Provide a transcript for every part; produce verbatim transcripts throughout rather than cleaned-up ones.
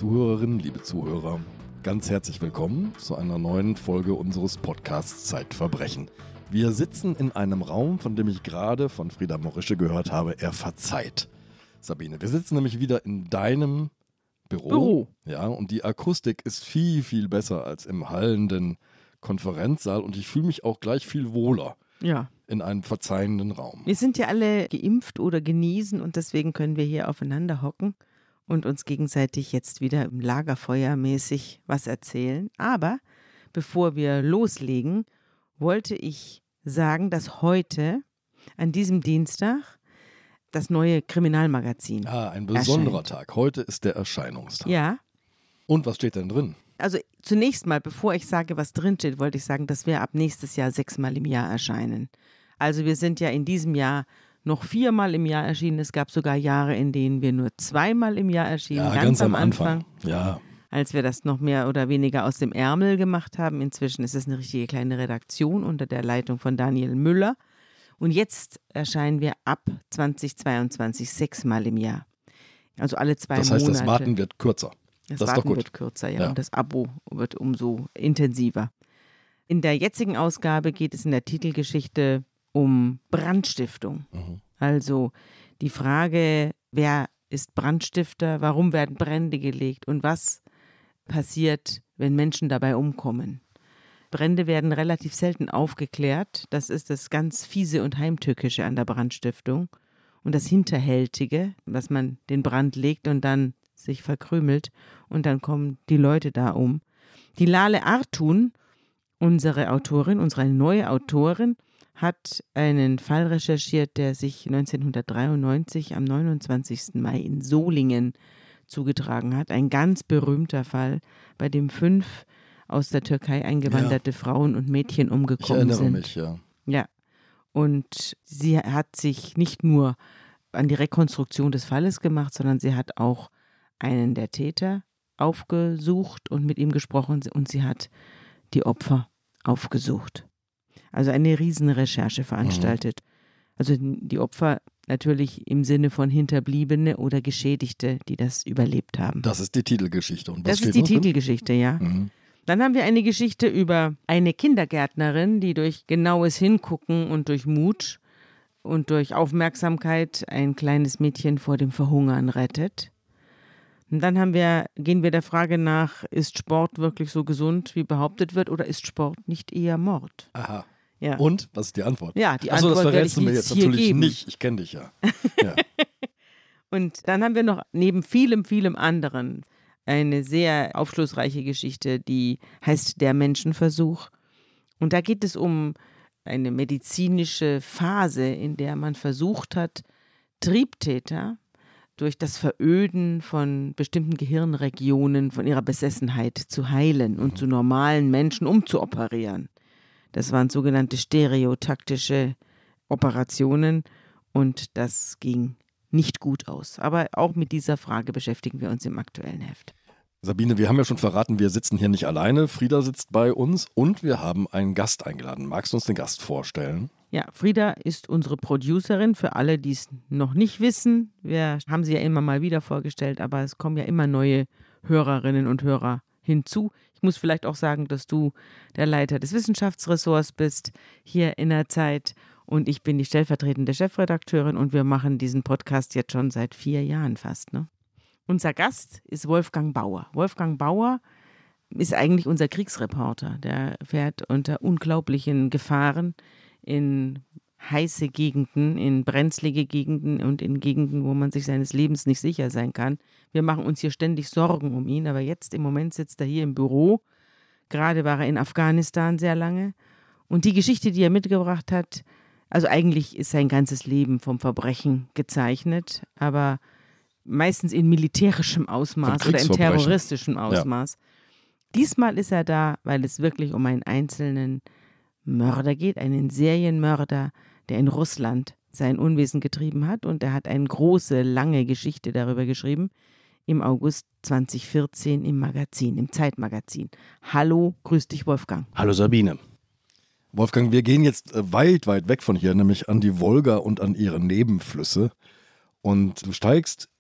Zuhörerinnen, liebe Zuhörer, ganz herzlich willkommen zu einer neuen Folge unseres Podcasts Zeitverbrechen. Wir sitzen in einem Raum, von dem ich gerade von Frieda Morische gehört habe, er verzeiht. Sabine, wir sitzen nämlich wieder in deinem Büro. Büro. Ja, und die Akustik ist viel, viel besser als im hallenden Konferenzsaal und ich fühle mich auch gleich viel wohler. Ja. In einem verzeihenden Raum. Wir sind ja alle geimpft oder genesen und deswegen können wir hier aufeinander hocken und uns gegenseitig jetzt wieder im Lagerfeuer mäßig was erzählen. Aber bevor wir loslegen, wollte ich sagen, dass heute, an diesem Dienstag, das neue Kriminalmagazin Ah, ein besonderer erscheint. Tag. Heute ist der Erscheinungstag. Ja. Und was steht denn drin? Also zunächst mal, bevor ich sage, was drinsteht, wollte ich sagen, dass wir ab nächstes Jahr sechsmal im Jahr erscheinen. Also wir sind ja in diesem Jahr noch viermal im Jahr erschienen. Es gab sogar Jahre, in denen wir nur zweimal im Jahr erschienen. Ja, ganz, ganz am am Anfang. Anfang. Ja. Als wir das noch mehr oder weniger aus dem Ärmel gemacht haben. Inzwischen ist es eine richtige kleine Redaktion unter der Leitung von Daniel Müller. Und jetzt erscheinen wir ab zweitausendzweiundzwanzig sechsmal im Jahr. Also alle zwei Monate. Das heißt, das Warten wird kürzer. Das, das ist Warten doch gut. wird kürzer, ja, Ja. und das Abo wird umso intensiver. In der jetzigen Ausgabe geht es in der Titelgeschichte um Brandstiftung. Mhm. Also die Frage, wer ist Brandstifter, warum werden Brände gelegt und was passiert, wenn Menschen dabei umkommen. Brände werden relativ selten aufgeklärt. Das ist das ganz Fiese und Heimtückische an der Brandstiftung. Und das Hinterhältige, dass man den Brand legt und dann sich verkrümelt und dann kommen die Leute da um. Die Lale Artun, unsere Autorin, unsere neue Autorin, hat einen Fall recherchiert, der sich neunzehnhundertdreiundneunzig am neunundzwanzigsten Mai in Solingen zugetragen hat. Ein ganz berühmter Fall, bei dem fünf aus der Türkei eingewanderte ja. Frauen und Mädchen umgekommen ich sind. erinnere mich, ja. Ja, und sie hat sich nicht nur an die Rekonstruktion des Falles gemacht, sondern sie hat auch einen der Täter aufgesucht und mit ihm gesprochen und sie hat die Opfer aufgesucht. Also eine riesen Recherche veranstaltet. Mhm. Also die Opfer natürlich im Sinne von Hinterbliebene oder Geschädigte, die das überlebt haben. Das ist die Titelgeschichte. Und was das steht ist die noch drin? Titelgeschichte, ja. Mhm. Dann haben wir eine Geschichte über eine Kindergärtnerin, die durch genaues Hingucken und durch Mut und durch Aufmerksamkeit ein kleines Mädchen vor dem Verhungern rettet. Und dann haben wir, gehen wir der Frage nach, ist Sport wirklich so gesund, wie behauptet wird, oder ist Sport nicht eher Mord? Aha. Ja. Und? Was ist die Antwort? Ja, die Achso, Antwort das werde ich verrätst du mir jetzt jetzt hier natürlich geben. nicht. Ich kenne dich ja. ja. Und dann haben wir noch neben vielem, vielem anderen eine sehr aufschlussreiche Geschichte, die heißt Der Menschenversuch. Und da geht es um eine medizinische Phase, in der man versucht hat, Triebtäter durch das Veröden von bestimmten Gehirnregionen von ihrer Besessenheit zu heilen und zu normalen Menschen umzuoperieren. Das waren sogenannte stereotaktische Operationen und das ging nicht gut aus. Aber auch mit dieser Frage beschäftigen wir uns im aktuellen Heft. Sabine, wir haben ja schon verraten, wir sitzen hier nicht alleine. Frieda sitzt bei uns und wir haben einen Gast eingeladen. Magst du uns den Gast vorstellen? Ja, Frieda ist unsere Producerin. Für alle, die es noch nicht wissen, wir haben sie ja immer mal wieder vorgestellt, aber es kommen ja immer neue Hörerinnen und Hörer hinzu. Ich muss vielleicht auch sagen, dass du der Leiter des Wissenschaftsressorts bist hier in der Zeit und ich bin die stellvertretende Chefredakteurin und wir machen diesen Podcast jetzt schon seit vier Jahren fast, ne? Unser Gast ist Wolfgang Bauer. Wolfgang Bauer ist eigentlich unser Kriegsreporter. Der fährt unter unglaublichen Gefahren in heiße Gegenden, in brenzlige Gegenden und in Gegenden, wo man sich seines Lebens nicht sicher sein kann. Wir machen uns hier ständig Sorgen um ihn, aber jetzt im Moment sitzt er hier im Büro. Gerade war er in Afghanistan sehr lange. Und die Geschichte, die er mitgebracht hat, also eigentlich ist sein ganzes Leben vom Verbrechen gezeichnet, aber meistens in militärischem Ausmaß oder in terroristischem Ausmaß. Ja. Diesmal ist er da, weil es wirklich um einen einzelnen Mörder geht, einen Serienmörder, der in Russland sein Unwesen getrieben hat. Und er hat eine große, lange Geschichte darüber geschrieben, im August zweitausendvierzehn im Magazin, im Zeitmagazin. Hallo, grüß dich Wolfgang. Hallo Sabine. Wolfgang, wir gehen jetzt weit, weit weg von hier, nämlich an die Wolga und an ihre Nebenflüsse. Und du steigst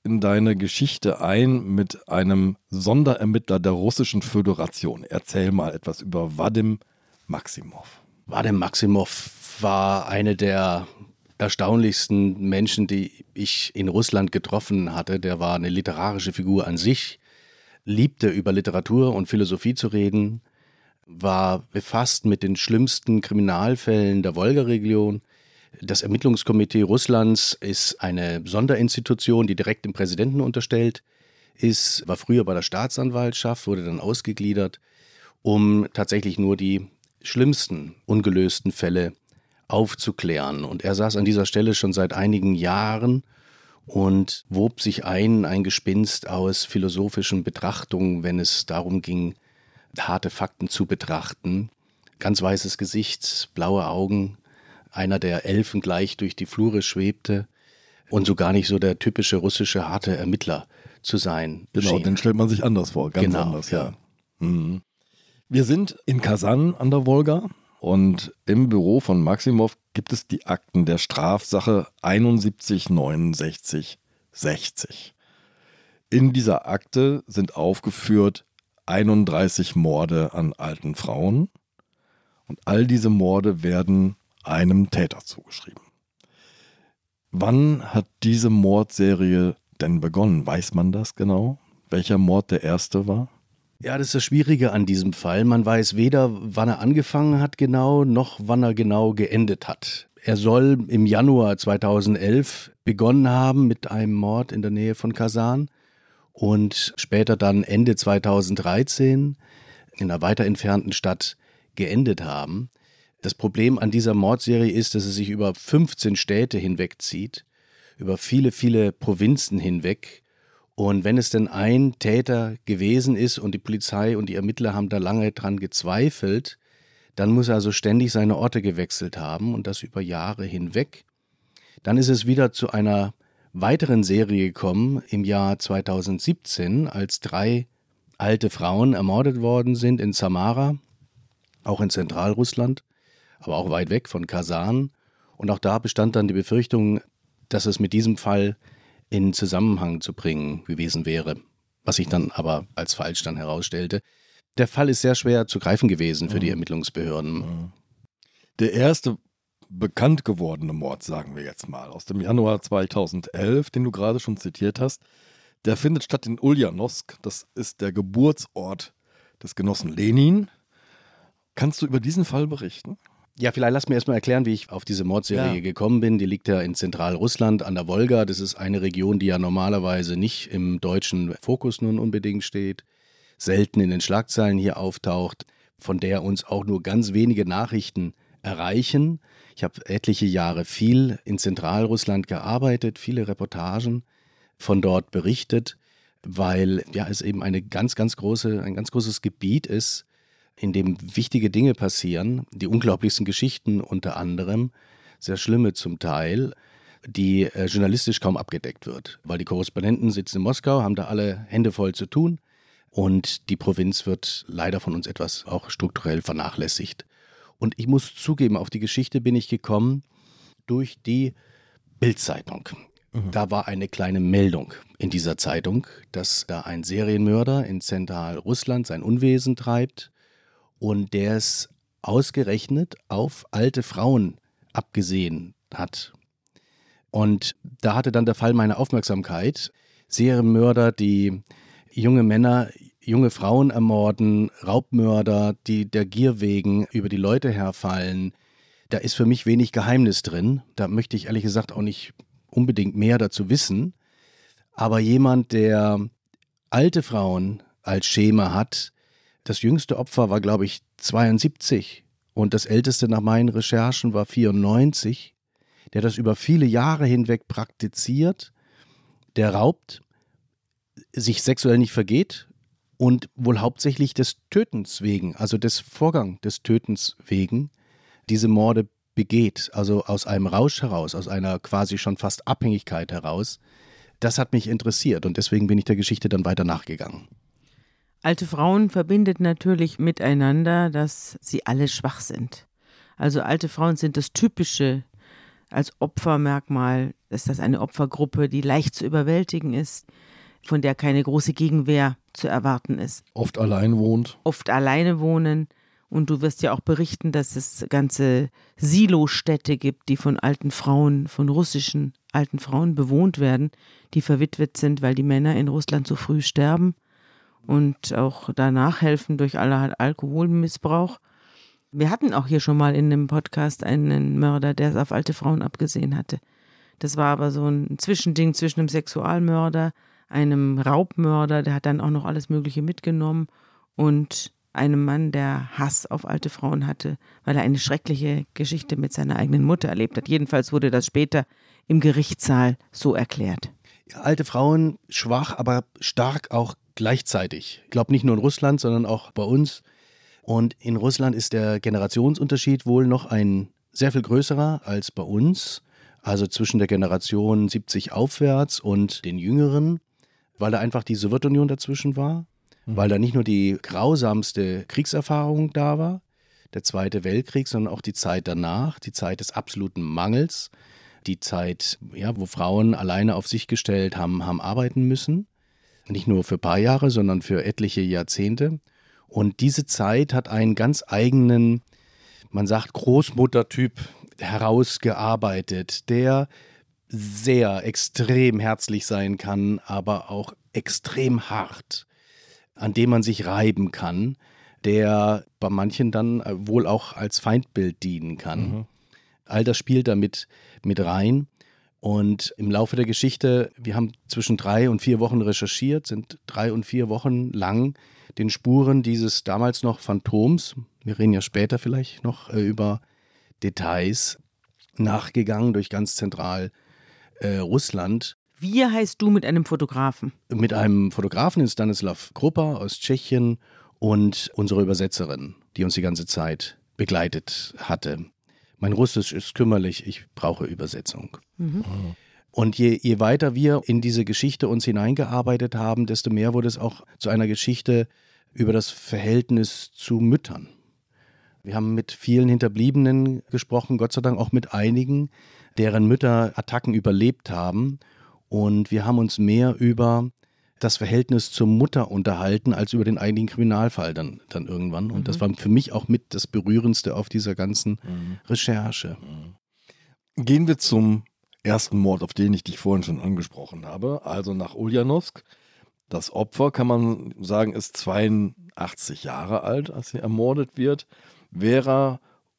in deine Geschichte ein mit einem Sonderermittler der Russischen Föderation. Erzähl mal etwas über Wadim Maximow. Wadim Maximow war eine der erstaunlichsten Menschen, die ich in Russland getroffen hatte. Der war eine literarische Figur an sich, liebte über Literatur und Philosophie zu reden, war befasst mit den schlimmsten Kriminalfällen der Wolga-Region. Das Ermittlungskomitee Russlands ist eine Sonderinstitution, die direkt dem Präsidenten unterstellt ist, war früher bei der Staatsanwaltschaft, wurde dann ausgegliedert, um tatsächlich nur die schlimmsten ungelösten Fälle aufzuklären. Und er saß an dieser Stelle schon seit einigen Jahren und wob sich ein, ein Gespinst aus philosophischen Betrachtungen, wenn es darum ging, harte Fakten zu betrachten. Ganz weißes Gesicht, blaue Augen, einer, der elfengleich durch die Flure schwebte und so gar nicht so der typische russische harte Ermittler zu sein Genau, schien. den stellt man sich anders vor, ganz Genau, anders, ja. ja. Mhm. Wir sind in Kasan an der Wolga und im Büro von Maximow gibt es die Akten der Strafsache einundsiebzig neunundsechzig sechzig. In dieser Akte sind aufgeführt einunddreißig Morde an alten Frauen und all diese Morde werden einem Täter zugeschrieben. Wann hat diese Mordserie denn begonnen? Weiß man das genau? Welcher Mord der erste war? Ja, das ist das Schwierige an diesem Fall. Man weiß weder, wann er angefangen hat genau, noch wann er genau geendet hat. Er soll im Januar zweitausendelf begonnen haben mit einem Mord in der Nähe von Kasan und später dann Ende zweitausenddreizehn in einer weiter entfernten Stadt geendet haben. Das Problem an dieser Mordserie ist, dass es sich über fünfzehn Städte hinwegzieht, über viele, viele Provinzen hinweg. Und wenn es denn ein Täter gewesen ist und die Polizei und die Ermittler haben da lange dran gezweifelt, dann muss er also ständig seine Orte gewechselt haben und das über Jahre hinweg. Dann ist es wieder zu einer weiteren Serie gekommen im Jahr zweitausendsiebzehn, als drei alte Frauen ermordet worden sind in Samara, auch in Zentralrussland, aber auch weit weg von Kasan. Und auch da bestand dann die Befürchtung, dass es mit diesem Fall in Zusammenhang zu bringen gewesen wäre, was sich dann aber als falsch dann herausstellte. Der Fall ist sehr schwer zu greifen gewesen für die Ermittlungsbehörden. Der erste bekannt gewordene Mord, sagen wir jetzt mal, aus dem Januar zweitausendelf, den du gerade schon zitiert hast, der findet statt in Ulyanovsk. Das ist der Geburtsort des Genossen Lenin. Kannst du über diesen Fall berichten? Ja, vielleicht lass mir erstmal erklären, wie ich auf diese Mordserie Ja. gekommen bin. Die liegt ja in Zentralrussland an der Wolga. Das ist eine Region, die ja normalerweise nicht im deutschen Fokus nun unbedingt steht, selten in den Schlagzeilen hier auftaucht, von der uns auch nur ganz wenige Nachrichten erreichen. Ich habe etliche Jahre viel in Zentralrussland gearbeitet, viele Reportagen von dort berichtet, weil ja es eben eine ganz, ganz große, ein ganz großes Gebiet ist, in dem wichtige Dinge passieren, die unglaublichsten Geschichten unter anderem, sehr schlimme zum Teil, die äh, journalistisch kaum abgedeckt wird, weil die Korrespondenten sitzen in Moskau, haben da alle Hände voll zu tun und die Provinz wird leider von uns etwas auch strukturell vernachlässigt. Und ich muss zugeben, auf die Geschichte bin ich gekommen durch die Bild-Zeitung. Mhm. Da war eine kleine Meldung in dieser Zeitung, dass da ein Serienmörder in Zentralrussland sein Unwesen treibt und der es ausgerechnet auf alte Frauen abgesehen hat. Und da hatte dann der Fall meine Aufmerksamkeit. Serienmörder, die junge Männer, junge Frauen ermorden, Raubmörder, die der Gier wegen über die Leute herfallen. Da ist für mich wenig Geheimnis drin. Da möchte ich ehrlich gesagt auch nicht unbedingt mehr dazu wissen. Aber jemand, der alte Frauen als Schema hat, das jüngste Opfer war, glaube ich, zweiundsiebzig und das älteste nach meinen Recherchen war vierundneunzig, der das über viele Jahre hinweg praktiziert, der raubt, sich sexuell nicht vergeht und wohl hauptsächlich des Tötens wegen, also des Vorgangs des Tötens wegen, diese Morde begeht, also aus einem Rausch heraus, aus einer quasi schon fast Abhängigkeit heraus. Das hat mich interessiert und deswegen bin ich der Geschichte dann weiter nachgegangen. Alte Frauen verbindet natürlich miteinander, dass sie alle schwach sind. Also alte Frauen sind das typische als Opfermerkmal ist das eine Opfergruppe, die leicht zu überwältigen ist, von der keine große Gegenwehr zu erwarten ist. Oft allein wohnt. Oft alleine wohnen. Und du wirst ja auch berichten, dass es ganze Silostädte gibt, die von alten Frauen, von russischen alten Frauen bewohnt werden, die verwitwet sind, weil die Männer in Russland so früh sterben und auch danach helfen durch allerhand Alkoholmissbrauch. Wir hatten auch hier schon mal in einem Podcast einen Mörder, der es auf alte Frauen abgesehen hatte. Das war aber so ein Zwischending zwischen einem Sexualmörder, einem Raubmörder, der hat dann auch noch alles Mögliche mitgenommen, und einem Mann, der Hass auf alte Frauen hatte, weil er eine schreckliche Geschichte mit seiner eigenen Mutter erlebt hat. Jedenfalls wurde das später im Gerichtssaal so erklärt. Ja, alte Frauen, schwach, aber stark auch gleichzeitig. Ich glaube nicht nur in Russland, sondern auch bei uns. Und in Russland ist der Generationsunterschied wohl noch ein sehr viel größerer als bei uns. Also zwischen der Generation siebzig aufwärts und den Jüngeren, weil da einfach die Sowjetunion dazwischen war, mhm. weil da nicht nur die grausamste Kriegserfahrung da war, der Zweite Weltkrieg, sondern auch die Zeit danach, die Zeit des absoluten Mangels, die Zeit, ja, wo Frauen alleine auf sich gestellt haben, haben arbeiten müssen. Nicht nur für ein paar Jahre, sondern für etliche Jahrzehnte. Und diese Zeit hat einen ganz eigenen, man sagt Großmuttertyp, herausgearbeitet, der sehr extrem herzlich sein kann, aber auch extrem hart, an dem man sich reiben kann, der bei manchen dann wohl auch als Feindbild dienen kann. Mhm. All das spielt damit mit rein. Und im Laufe der Geschichte, wir haben zwischen drei und vier Wochen recherchiert, sind drei und vier Wochen lang den Spuren dieses damals noch Phantoms, wir reden ja später vielleicht noch äh, über Details, nachgegangen durch ganz zentral äh, Russland. Wir heißt du mit einem Fotografen? Mit einem Fotografen, in Stanislav Krupa aus Tschechien, und unsere Übersetzerin, die uns die ganze Zeit begleitet hatte. Mein Russisch ist kümmerlich, ich brauche Übersetzung. Mhm. Und je, je weiter wir in diese Geschichte uns hineingearbeitet haben, desto mehr wurde es auch zu einer Geschichte über das Verhältnis zu Müttern. Wir haben mit vielen Hinterbliebenen gesprochen, Gott sei Dank auch mit einigen, deren Mütter Attacken überlebt haben. Und wir haben uns mehr über das Verhältnis zur Mutter unterhalten, als über den eigentlichen Kriminalfall dann, dann irgendwann. Und mhm. das war für mich auch mit das Berührendste auf dieser ganzen mhm. Recherche. Mhm. Gehen wir zum ersten Mord, auf den ich dich vorhin schon angesprochen habe, also nach Uljanowsk. Das Opfer, kann man sagen, ist zweiundachtzig Jahre alt, als sie ermordet wird. Vera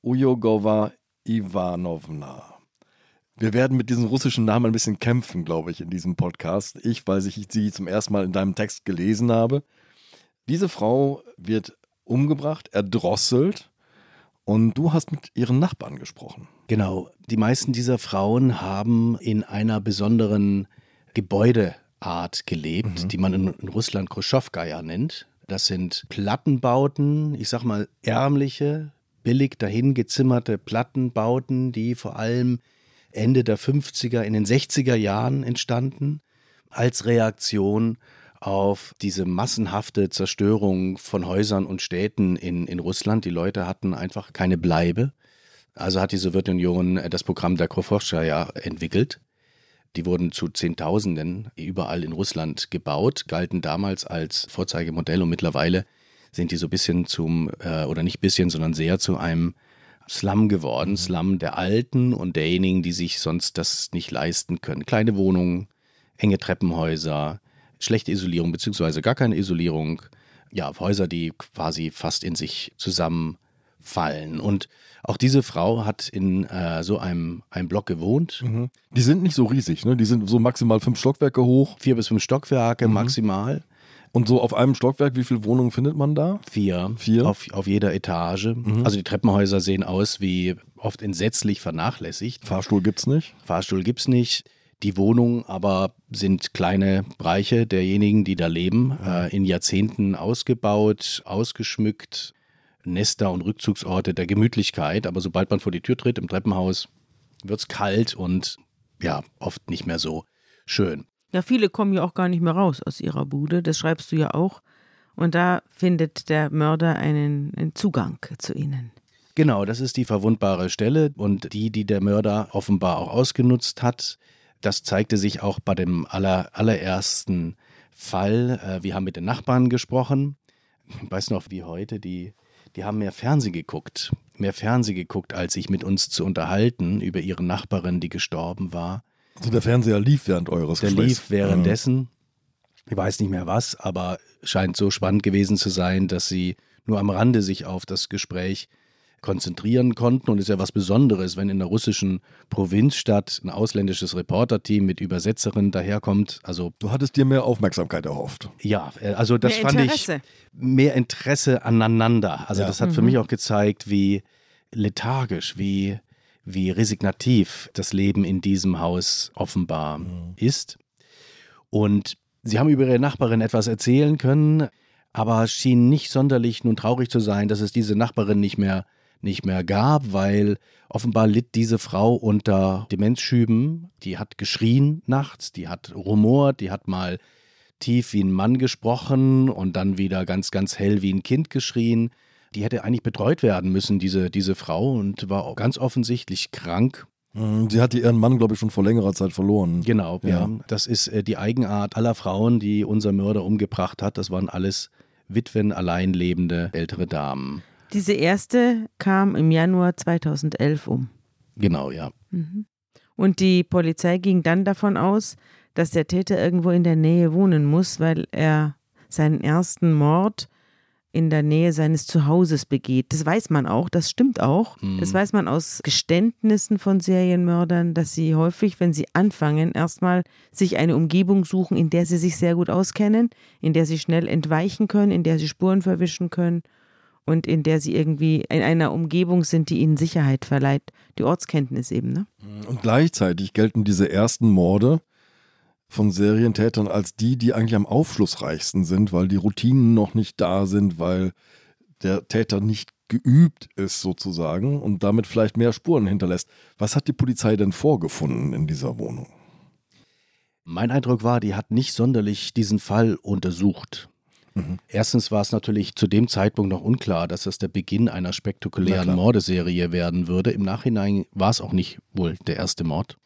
Ujogowa-Iwanowna. Wir werden mit diesem russischen Namen ein bisschen kämpfen, glaube ich, in diesem Podcast. Ich, weil ich sie zum ersten Mal in deinem Text gelesen habe. Diese Frau wird umgebracht, erdrosselt, und du hast mit ihren Nachbarn gesprochen. Genau. Die meisten dieser Frauen haben in einer besonderen Gebäudeart gelebt, mhm. die man in, in Russland Chruschowkaja nennt. Das sind Plattenbauten, ich sag mal ärmliche, billig dahingezimmerte Plattenbauten, die vor allem Ende der fünfziger, in den sechziger Jahren entstanden, als Reaktion auf diese massenhafte Zerstörung von Häusern und Städten in, in Russland. Die Leute hatten einfach keine Bleibe. Also hat die Sowjetunion das Programm der Chruschowkaja entwickelt. Die wurden zu Zehntausenden überall in Russland gebaut, galten damals als Vorzeigemodell, und mittlerweile sind die so ein bisschen zum, äh, oder nicht bisschen, sondern sehr zu einem Slum geworden. Mhm. Slum der Alten und derjenigen, die sich sonst das nicht leisten können. Kleine Wohnungen, enge Treppenhäuser, schlechte Isolierung beziehungsweise gar keine Isolierung. Ja, Häuser, die quasi fast in sich zusammenfallen. Und auch diese Frau hat in äh, so einem, einem Block gewohnt. Mhm. Die sind nicht so riesig, ne? Die sind so maximal fünf Stockwerke hoch. Vier bis fünf Stockwerke mhm. maximal. Und so auf einem Stockwerk, wie viele Wohnungen findet man da? Vier. Vier? Auf, auf jeder Etage. Mhm. Also die Treppenhäuser sehen aus wie oft entsetzlich vernachlässigt. Fahrstuhl gibt's nicht? Fahrstuhl gibt's nicht. Die Wohnungen aber sind kleine Bereiche derjenigen, die da leben, mhm. äh, in Jahrzehnten ausgebaut, ausgeschmückt. Nester und Rückzugsorte der Gemütlichkeit. Aber sobald man vor die Tür tritt im Treppenhaus, wird's kalt und ja, oft nicht mehr so schön. Ja, viele kommen ja auch gar nicht mehr raus aus ihrer Bude, das schreibst du ja auch. Und da findet der Mörder einen, einen Zugang zu ihnen. Genau, das ist die verwundbare Stelle und die, die der Mörder offenbar auch ausgenutzt hat. Das zeigte sich auch bei dem aller, allerersten Fall. Wir haben mit den Nachbarn gesprochen. Ich weiß noch wie heute, die, die haben mehr Fernsehen geguckt. Mehr Fernsehen geguckt, als sich mit uns zu unterhalten über ihre Nachbarin, die gestorben war. Also der Fernseher lief während eures Der Gesprächs? lief währenddessen. Mhm. Ich weiß nicht mehr was, aber scheint so spannend gewesen zu sein, dass sie nur am Rande sich auf das Gespräch konzentrieren konnten. Und es ist ja was Besonderes, wenn in einer russischen Provinzstadt ein ausländisches Reporterteam mit Übersetzerin daherkommt. Also du hattest dir mehr Aufmerksamkeit erhofft. Ja, also das mehr fand Interesse. ich mehr Interesse aneinander. Also ja. das hat mhm. für mich auch gezeigt, wie lethargisch, wie, wie resignativ das Leben in diesem Haus offenbar mhm. ist. Und sie haben über ihre Nachbarin etwas erzählen können, aber schien nicht sonderlich nun traurig zu sein, dass es diese Nachbarin nicht mehr nicht mehr gab, weil offenbar litt diese Frau unter Demenzschüben. Die hat geschrien nachts, die hat rumort, die hat mal tief wie ein Mann gesprochen und dann wieder ganz, ganz hell wie ein Kind geschrien. Die hätte eigentlich betreut werden müssen, diese, diese Frau, und war ganz offensichtlich krank. Sie hatte ihren Mann, glaube ich, schon vor längerer Zeit verloren. Genau, ja. ja. Das ist äh, die Eigenart aller Frauen, die unser Mörder umgebracht hat. Das waren alles Witwen, allein lebende ältere Damen. Diese erste kam im Januar zweitausendelf um. Genau, ja. Mhm. Und die Polizei ging dann davon aus, dass der Täter irgendwo in der Nähe wohnen muss, weil er seinen ersten Mord in der Nähe seines Zuhauses begeht. Das weiß man auch, das stimmt auch. Mhm. Das weiß man aus Geständnissen von Serienmördern, dass sie häufig, wenn sie anfangen, erstmal sich eine Umgebung suchen, in der sie sich sehr gut auskennen, in der sie schnell entweichen können, in der sie Spuren verwischen können. Und in der sie irgendwie in einer Umgebung sind, die ihnen Sicherheit verleiht. Die Ortskenntnis eben, ne? Und gleichzeitig gelten diese ersten Morde von Serientätern als die, die eigentlich am aufschlussreichsten sind, weil die Routinen noch nicht da sind, weil der Täter nicht geübt ist sozusagen und damit vielleicht mehr Spuren hinterlässt. Was hat die Polizei denn vorgefunden in dieser Wohnung? Mein Eindruck war, die hat nicht sonderlich diesen Fall untersucht. Mhm. Erstens war es natürlich zu dem Zeitpunkt noch unklar, dass das der Beginn einer spektakulären Mordeserie werden würde. Im Nachhinein war es auch nicht wohl der erste Mord.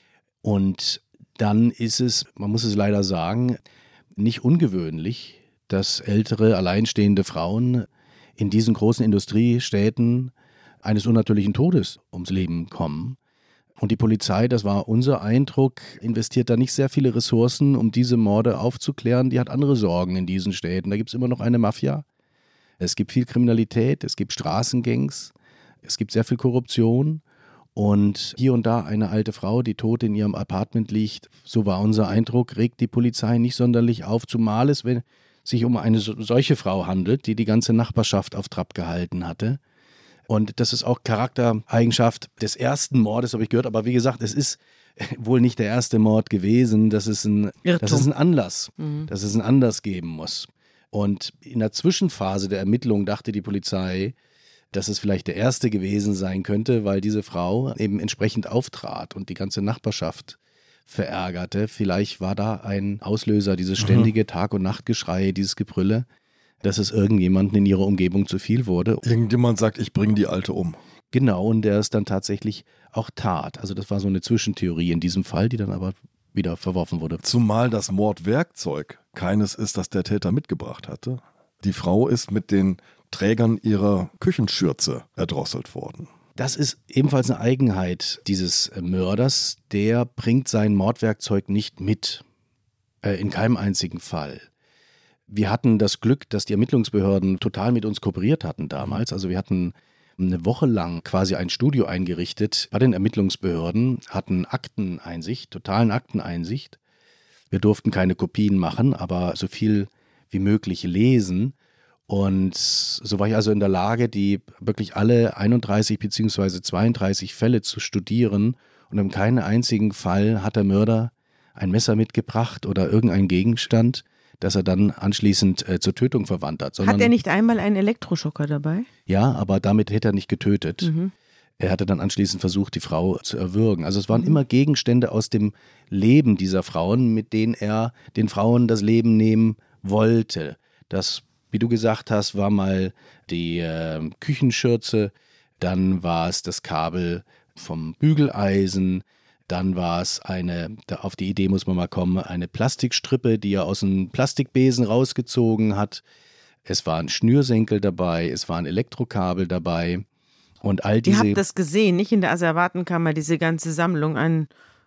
Und dann ist es, man muss es leider sagen, nicht ungewöhnlich, dass ältere, alleinstehende Frauen in diesen großen Industriestädten eines unnatürlichen Todes ums Leben kommen. Und die Polizei, das war unser Eindruck, investiert da nicht sehr viele Ressourcen, um diese Morde aufzuklären. Die hat andere Sorgen in diesen Städten. Da gibt es immer noch eine Mafia. Es gibt viel Kriminalität, es gibt Straßengangs, es gibt sehr viel Korruption. Und hier und da eine alte Frau, die tot in ihrem Apartment liegt, so war unser Eindruck, regt die Polizei nicht sonderlich auf, zumal es wenn sich um eine solche Frau handelt, die die ganze Nachbarschaft auf Trab gehalten hatte. Und das ist auch Charaktereigenschaft des ersten Mordes, habe ich gehört. Aber wie gesagt, es ist wohl nicht der erste Mord gewesen. Das ist ein, das ist ein Anlass, mhm. dass es einen Anlass geben muss. Und in der Zwischenphase der Ermittlungen dachte die Polizei, dass es vielleicht der erste gewesen sein könnte, weil diese Frau eben entsprechend auftrat und die ganze Nachbarschaft verärgerte. Vielleicht war da ein Auslöser, dieses ständige Tag- und Nachtgeschrei, dieses Gebrülle, dass es irgendjemandem in ihrer Umgebung zu viel wurde. Irgendjemand sagt, ich bringe die Alte um. Genau, und der es dann tatsächlich auch tat. Also das war so eine Zwischentheorie in diesem Fall, die dann aber wieder verworfen wurde. Zumal das Mordwerkzeug keines ist, das der Täter mitgebracht hatte. Die Frau ist mit den Trägern ihrer Küchenschürze erdrosselt worden. Das ist ebenfalls eine Eigenheit dieses Mörders. Der bringt sein Mordwerkzeug nicht mit. Äh, in keinem einzigen Fall. Wir hatten das Glück, dass die Ermittlungsbehörden total mit uns kooperiert hatten damals. Also wir hatten eine Woche lang quasi ein Studio eingerichtet bei den Ermittlungsbehörden, hatten Akteneinsicht, totalen Akteneinsicht. Wir durften keine Kopien machen, aber so viel wie möglich lesen. Und so war ich also in der Lage, die wirklich alle einunddreißig bzw. zweiunddreißig Fälle zu studieren. Und in keinem einzigen Fall hat der Mörder ein Messer mitgebracht oder irgendeinen Gegenstand, das er dann anschließend äh, zur Tötung verwandt hat. Hat er nicht einmal einen Elektroschocker dabei? Ja, aber damit hätte er nicht getötet. Mhm. Er hatte dann anschließend versucht, die Frau zu erwürgen. Also es waren mhm. immer Gegenstände aus dem Leben dieser Frauen, mit denen er den Frauen das Leben nehmen wollte. Das, wie du gesagt hast, war mal die äh, Küchenschürze, dann war es das Kabel vom Bügeleisen, dann war es eine, da auf die Idee muss man mal kommen, eine Plastikstrippe, die er aus einem Plastikbesen rausgezogen hat. Es waren Schnürsenkel dabei, es waren Elektrokabel dabei und all diese... Ihr habt das gesehen, nicht in der Asservatenkammer, diese ganze Sammlung an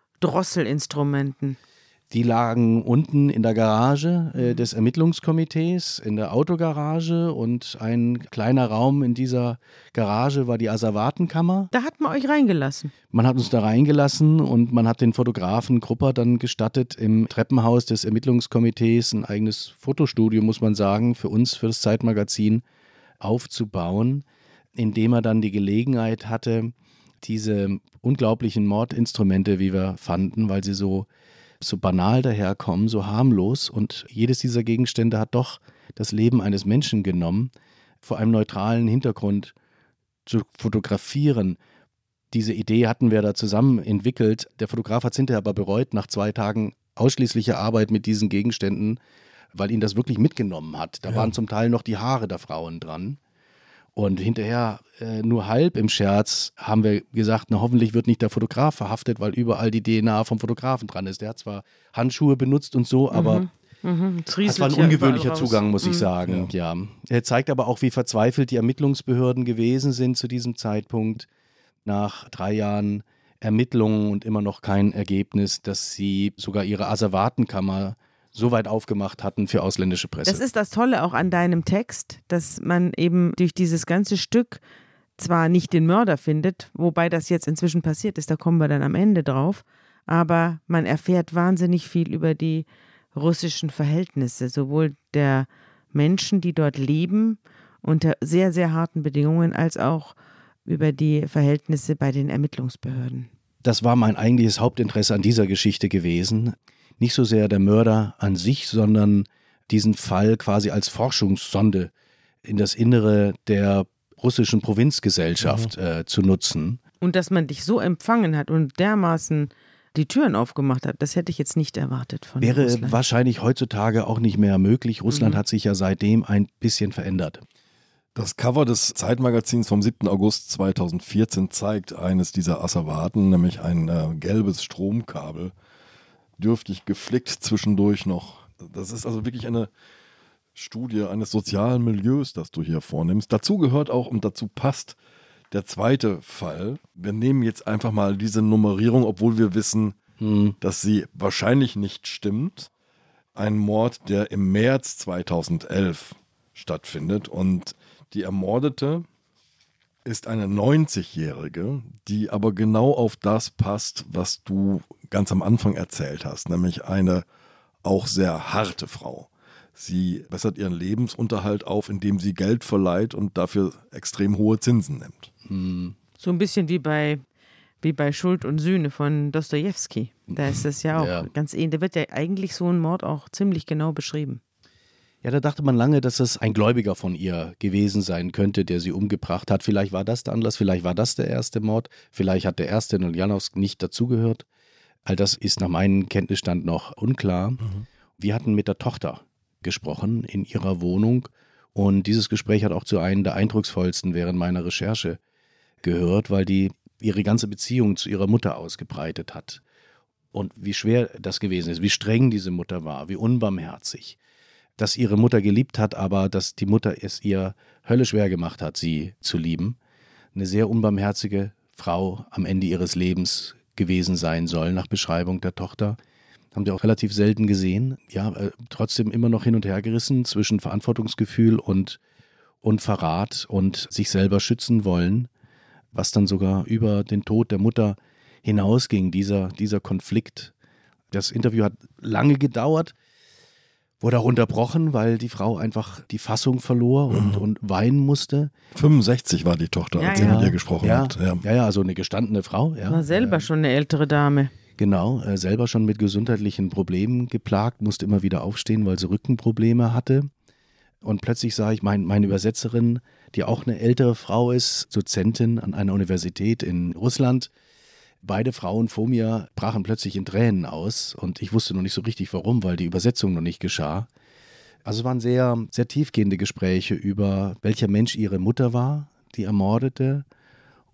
Drosselinstrumenten. Die lagen unten in der Garage äh, des Ermittlungskomitees, in der Autogarage, und ein kleiner Raum in dieser Garage war die Asservatenkammer. Da hat man euch reingelassen. Man hat uns da reingelassen und man hat den Fotografen Krupper dann gestattet, im Treppenhaus des Ermittlungskomitees ein eigenes Fotostudio, muss man sagen, für uns, für das Zeitmagazin aufzubauen, indem er dann die Gelegenheit hatte, diese unglaublichen Mordinstrumente, wie wir fanden, weil sie so so banal daherkommen, so harmlos, und jedes dieser Gegenstände hat doch das Leben eines Menschen genommen, vor einem neutralen Hintergrund zu fotografieren. Diese Idee hatten wir da zusammen entwickelt. Der Fotograf hat es hinterher aber bereut, nach zwei Tagen ausschließlicher Arbeit mit diesen Gegenständen, weil ihn das wirklich mitgenommen hat. Da ja. waren zum Teil noch die Haare der Frauen dran. Und hinterher, äh, nur halb im Scherz, haben wir gesagt, na, hoffentlich wird nicht der Fotograf verhaftet, weil überall die D N A vom Fotografen dran ist. Der hat zwar Handschuhe benutzt und so, aber mhm. Mhm. das war ein ungewöhnlicher Zugang, muss mhm. ich sagen. Ja. Ja. Er zeigt aber auch, wie verzweifelt die Ermittlungsbehörden gewesen sind zu diesem Zeitpunkt. Nach drei Jahren Ermittlungen und immer noch kein Ergebnis, dass sie sogar ihre Asservatenkammer so weit aufgemacht hatten für ausländische Presse. Das ist das Tolle auch an deinem Text, dass man eben durch dieses ganze Stück zwar nicht den Mörder findet, wobei das jetzt inzwischen passiert ist, da kommen wir dann am Ende drauf, aber man erfährt wahnsinnig viel über die russischen Verhältnisse, sowohl der Menschen, die dort leben, unter sehr, sehr harten Bedingungen, als auch über die Verhältnisse bei den Ermittlungsbehörden. Das war mein eigentliches Hauptinteresse an dieser Geschichte gewesen. Nicht so sehr der Mörder an sich, sondern diesen Fall quasi als Forschungssonde in das Innere der russischen Provinzgesellschaft mhm. äh, zu nutzen. Und dass man dich so empfangen hat und dermaßen die Türen aufgemacht hat, das hätte ich jetzt nicht erwartet von Wäre Russland. Wahrscheinlich heutzutage auch nicht mehr möglich. Russland mhm. hat sich ja seitdem ein bisschen verändert. Das Cover des Zeitmagazins vom siebten August zweitausendvierzehn zeigt eines dieser Asservaten, nämlich ein äh, gelbes Stromkabel, dürftig geflickt zwischendurch noch. Das ist also wirklich eine Studie eines sozialen Milieus, das du hier vornimmst. Dazu gehört auch und dazu passt der zweite Fall. Wir nehmen jetzt einfach mal diese Nummerierung, obwohl wir wissen, hm. dass sie wahrscheinlich nicht stimmt. Ein Mord, der im März zweitausendelf stattfindet, und die Ermordete ist eine neunzigjährige, die aber genau auf das passt, was du ganz am Anfang erzählt hast, nämlich eine auch sehr harte Frau. Sie bessert ihren Lebensunterhalt auf, indem sie Geld verleiht und dafür extrem hohe Zinsen nimmt. Hm. So ein bisschen wie bei, wie bei Schuld und Sühne von Dostojewski. Da ist das ja auch ja. ganz ähnlich. Da wird ja eigentlich so ein Mord auch ziemlich genau beschrieben. Ja, da dachte man lange, dass es ein Gläubiger von ihr gewesen sein könnte, der sie umgebracht hat. Vielleicht war das der Anlass, vielleicht war das der erste Mord, vielleicht hat der erste in Uljanowsk nicht dazugehört. All das ist nach meinem Kenntnisstand noch unklar. Mhm. Wir hatten mit der Tochter gesprochen in ihrer Wohnung, und dieses Gespräch hat auch zu einem der eindrucksvollsten während meiner Recherche gehört, weil die ihre ganze Beziehung zu ihrer Mutter ausgebreitet hat. Und wie schwer das gewesen ist, wie streng diese Mutter war, wie unbarmherzig. Dass ihre Mutter geliebt hat, aber dass die Mutter es ihr höllisch schwer gemacht hat, sie zu lieben. Eine sehr unbarmherzige Frau am Ende ihres Lebens gewesen sein soll, nach Beschreibung der Tochter. Haben wir auch relativ selten gesehen. Ja, äh, trotzdem immer noch hin und her gerissen zwischen Verantwortungsgefühl und, und Verrat und sich selber schützen wollen, was dann sogar über den Tod der Mutter hinausging, dieser, dieser Konflikt. Das Interview hat lange gedauert. Wurde auch unterbrochen, weil die Frau einfach die Fassung verlor und, mhm. und weinen musste. fünfundsechzig war die Tochter, ja, als sie ja. mit ihr gesprochen ja. hat. Ja. ja, ja, also eine gestandene Frau. Ja. War selber schon eine ältere Dame. Genau, äh, selber schon mit gesundheitlichen Problemen geplagt, musste immer wieder aufstehen, weil sie Rückenprobleme hatte. Und plötzlich sah ich mein, meine Übersetzerin, die auch eine ältere Frau ist, Dozentin an einer Universität in Russland. Beide Frauen vor mir brachen plötzlich in Tränen aus, und ich wusste noch nicht so richtig warum, weil die Übersetzung noch nicht geschah. Also es waren sehr, sehr tiefgehende Gespräche über, welcher Mensch ihre Mutter war, die Ermordete,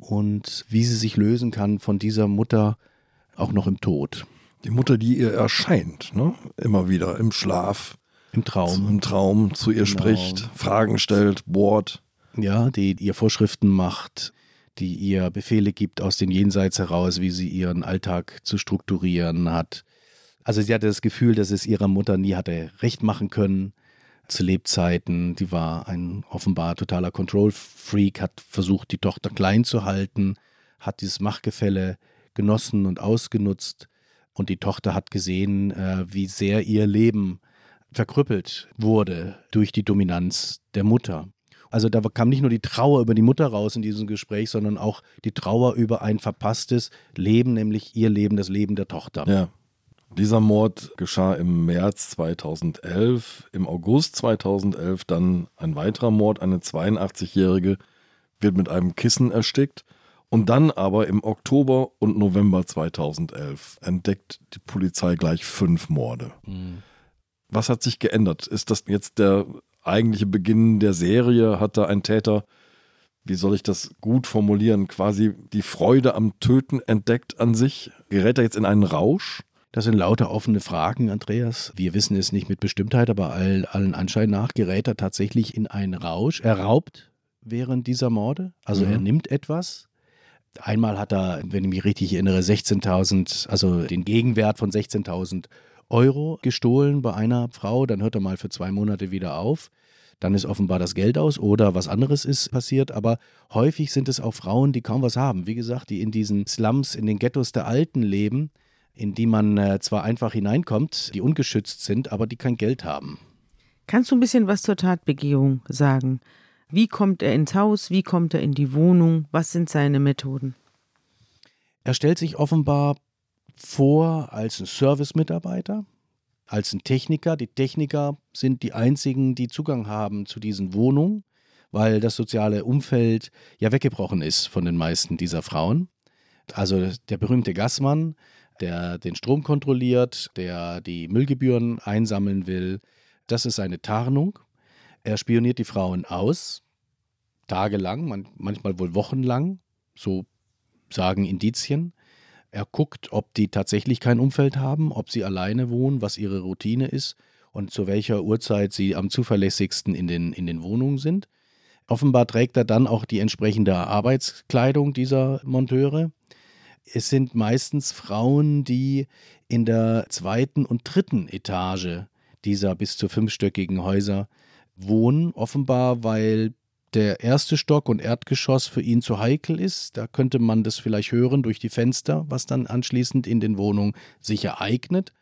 und wie sie sich lösen kann von dieser Mutter auch noch im Tod. Die Mutter, die ihr erscheint, ne? Immer wieder im Schlaf, im Traum, im Traum zu ihr genau. spricht, Fragen stellt, bohrt. Ja, die ihr Vorschriften macht, die ihr Befehle gibt aus dem Jenseits heraus, wie sie ihren Alltag zu strukturieren hat. Also sie hatte das Gefühl, dass es ihrer Mutter nie hatte recht machen können zu Lebzeiten. Die war ein offenbar totaler Control-Freak, hat versucht, die Tochter klein zu halten, hat dieses Machtgefälle genossen und ausgenutzt. Und die Tochter hat gesehen, wie sehr ihr Leben verkrüppelt wurde durch die Dominanz der Mutter. Also da kam nicht nur die Trauer über die Mutter raus in diesem Gespräch, sondern auch die Trauer über ein verpasstes Leben, nämlich ihr Leben, das Leben der Tochter. Ja. Dieser Mord geschah im März zweitausendelf. Im August zweitausendelf dann ein weiterer Mord. Eine zweiundachtzig-Jährige wird mit einem Kissen erstickt. Und dann aber im Oktober und November zweitausendelf entdeckt die Polizei gleich fünf Morde. Mhm. Was hat sich geändert? Ist das jetzt der eigentliche Beginn der Serie? Hat da ein Täter, wie soll ich das gut formulieren, quasi die Freude am Töten entdeckt an sich? Gerät er jetzt in einen Rausch? Das sind lauter offene Fragen, Andreas. Wir wissen es nicht mit Bestimmtheit, aber all, allen Anschein nach gerät er tatsächlich in einen Rausch. Er raubt während dieser Morde, also mhm. er nimmt etwas. Einmal hat er, wenn ich mich richtig erinnere, sechzehntausend, also den Gegenwert von sechzehntausend Euro gestohlen bei einer Frau. Dann hört er mal für zwei Monate wieder auf. Dann ist offenbar das Geld aus oder was anderes ist passiert. Aber häufig sind es auch Frauen, die kaum was haben. Wie gesagt, die in diesen Slums, in den Ghettos der Alten leben, in die man äh, zwar einfach hineinkommt, die ungeschützt sind, aber die kein Geld haben. Kannst du ein bisschen was zur Tatbegehung sagen? Wie kommt er ins Haus? Wie kommt er in die Wohnung? Was sind seine Methoden? Er stellt sich offenbar vor als ein Service-Mitarbeiter, als ein Techniker. Die Techniker sind die einzigen, die Zugang haben zu diesen Wohnungen, weil das soziale Umfeld ja weggebrochen ist von den meisten dieser Frauen. Also der berühmte Gassmann, der den Strom kontrolliert, der die Müllgebühren einsammeln will. Das ist seine Tarnung. Er spioniert die Frauen aus, tagelang, man, manchmal wohl wochenlang, so sagen Indizien. Er guckt, ob die tatsächlich kein Umfeld haben, ob sie alleine wohnen, was ihre Routine ist und zu welcher Uhrzeit sie am zuverlässigsten in den, in den Wohnungen sind. Offenbar trägt er dann auch die entsprechende Arbeitskleidung dieser Monteure. Es sind meistens Frauen, die in der zweiten und dritten Etage dieser bis zu fünfstöckigen Häuser wohnen, offenbar weil der erste Stock und Erdgeschoss für ihn zu heikel ist. Da könnte man das vielleicht hören durch die Fenster, was dann anschließend in den Wohnungen sich ereignet.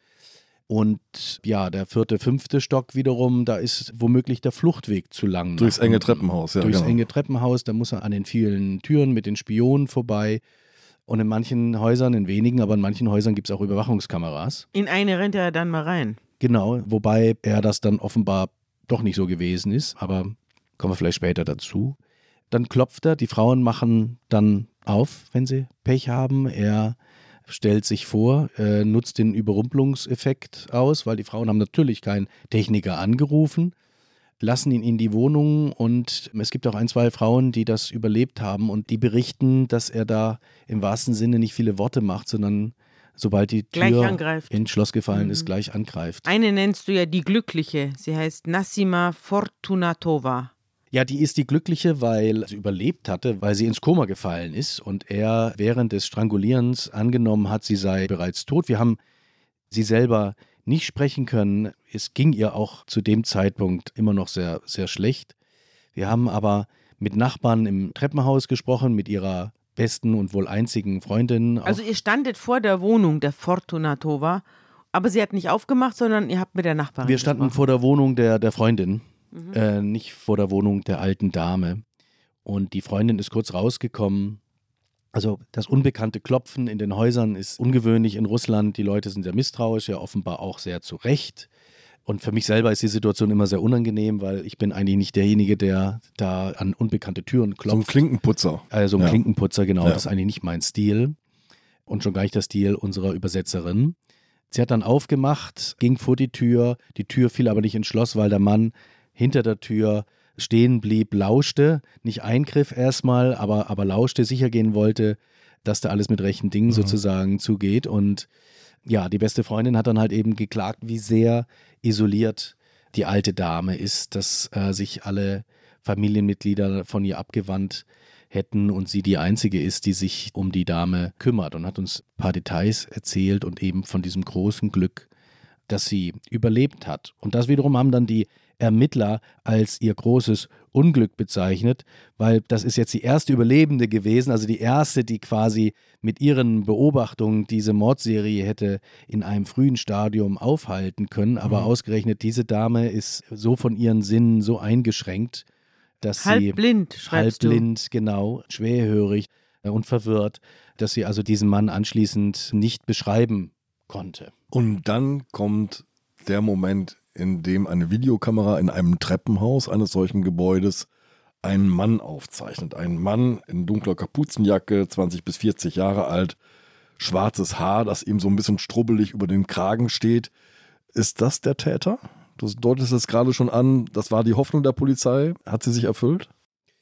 Und ja, der vierte, fünfte Stock wiederum, da ist womöglich der Fluchtweg zu lang. Durchs enge Treppenhaus, ja. Durchs genau. enge Treppenhaus, da muss er an den vielen Türen mit den Spionen vorbei. Und in manchen Häusern, in wenigen, aber in manchen Häusern gibt es auch Überwachungskameras. In eine rennt er dann mal rein. Genau, wobei er das dann offenbar doch nicht so gewesen ist, aber kommen wir vielleicht später dazu. Dann klopft er, die Frauen machen dann auf, wenn sie Pech haben. Er stellt sich vor, äh, nutzt den Überrumpelungseffekt aus, weil die Frauen haben natürlich keinen Techniker angerufen, lassen ihn in die Wohnung und es gibt auch ein, zwei Frauen, die das überlebt haben und die berichten, dass er da im wahrsten Sinne nicht viele Worte macht, sondern sobald die Tür ins Schloss gefallen mhm. ist, gleich angreift. Eine nennst du ja die Glückliche. Sie heißt Nassima Fortunatova. Ja, die ist die Glückliche, weil sie überlebt hatte, weil sie ins Koma gefallen ist und er während des Strangulierens angenommen hat, sie sei bereits tot. Wir haben sie selber nicht sprechen können. Es ging ihr auch zu dem Zeitpunkt immer noch sehr, sehr schlecht. Wir haben aber mit Nachbarn im Treppenhaus gesprochen, mit ihrer besten und wohl einzigen Freundin. Also ihr standet vor der Wohnung der Fortunatova, aber sie hat nicht aufgemacht, sondern ihr habt mit der Nachbarin Wir standen gesprochen. vor der Wohnung der, der Freundin, mhm. äh, nicht vor der Wohnung der alten Dame. Und die Freundin ist kurz rausgekommen. Also das unbekannte Klopfen in den Häusern ist ungewöhnlich in Russland. Die Leute sind sehr misstrauisch, ja offenbar auch sehr zu Recht. Und für mich selber ist die Situation immer sehr unangenehm, weil ich bin eigentlich nicht derjenige, der da an unbekannte Türen klopft. So ein Klinkenputzer. Also ein ja. Klinkenputzer, genau. Ja. Das ist eigentlich nicht mein Stil. Und schon gar nicht der Stil unserer Übersetzerin. Sie hat dann aufgemacht, ging vor die Tür. Die Tür fiel aber nicht ins Schloss, weil der Mann hinter der Tür stehen blieb, lauschte, nicht eingriff erstmal, aber, aber lauschte, sicher gehen wollte, dass da alles mit rechten Dingen mhm. sozusagen zugeht. Und ja, die beste Freundin hat dann halt eben geklagt, wie sehr isoliert die alte Dame ist, dass äh, sich alle Familienmitglieder von ihr abgewandt hätten und sie die einzige ist, die sich um die Dame kümmert, und hat uns ein paar Details erzählt und eben von diesem großen Glück, dass sie überlebt hat. Und das wiederum haben dann die Ermittler als ihr großes Unglück bezeichnet, weil das ist jetzt die erste Überlebende gewesen, also die erste, die quasi mit ihren Beobachtungen diese Mordserie hätte in einem frühen Stadium aufhalten können, aber mhm. ausgerechnet diese Dame ist so von ihren Sinnen so eingeschränkt, dass halb sie blind, schreibst halb blind, genau, schwerhörig und verwirrt, dass sie also diesen Mann anschließend nicht beschreiben konnte. Und dann kommt der Moment, in dem eine Videokamera in einem Treppenhaus eines solchen Gebäudes einen Mann aufzeichnet. Ein Mann in dunkler Kapuzenjacke, zwanzig bis vierzig Jahre alt, schwarzes Haar, das ihm so ein bisschen strubbelig über den Kragen steht. Ist das der Täter? Du deutest es gerade schon an, das war die Hoffnung der Polizei. Hat sie sich erfüllt?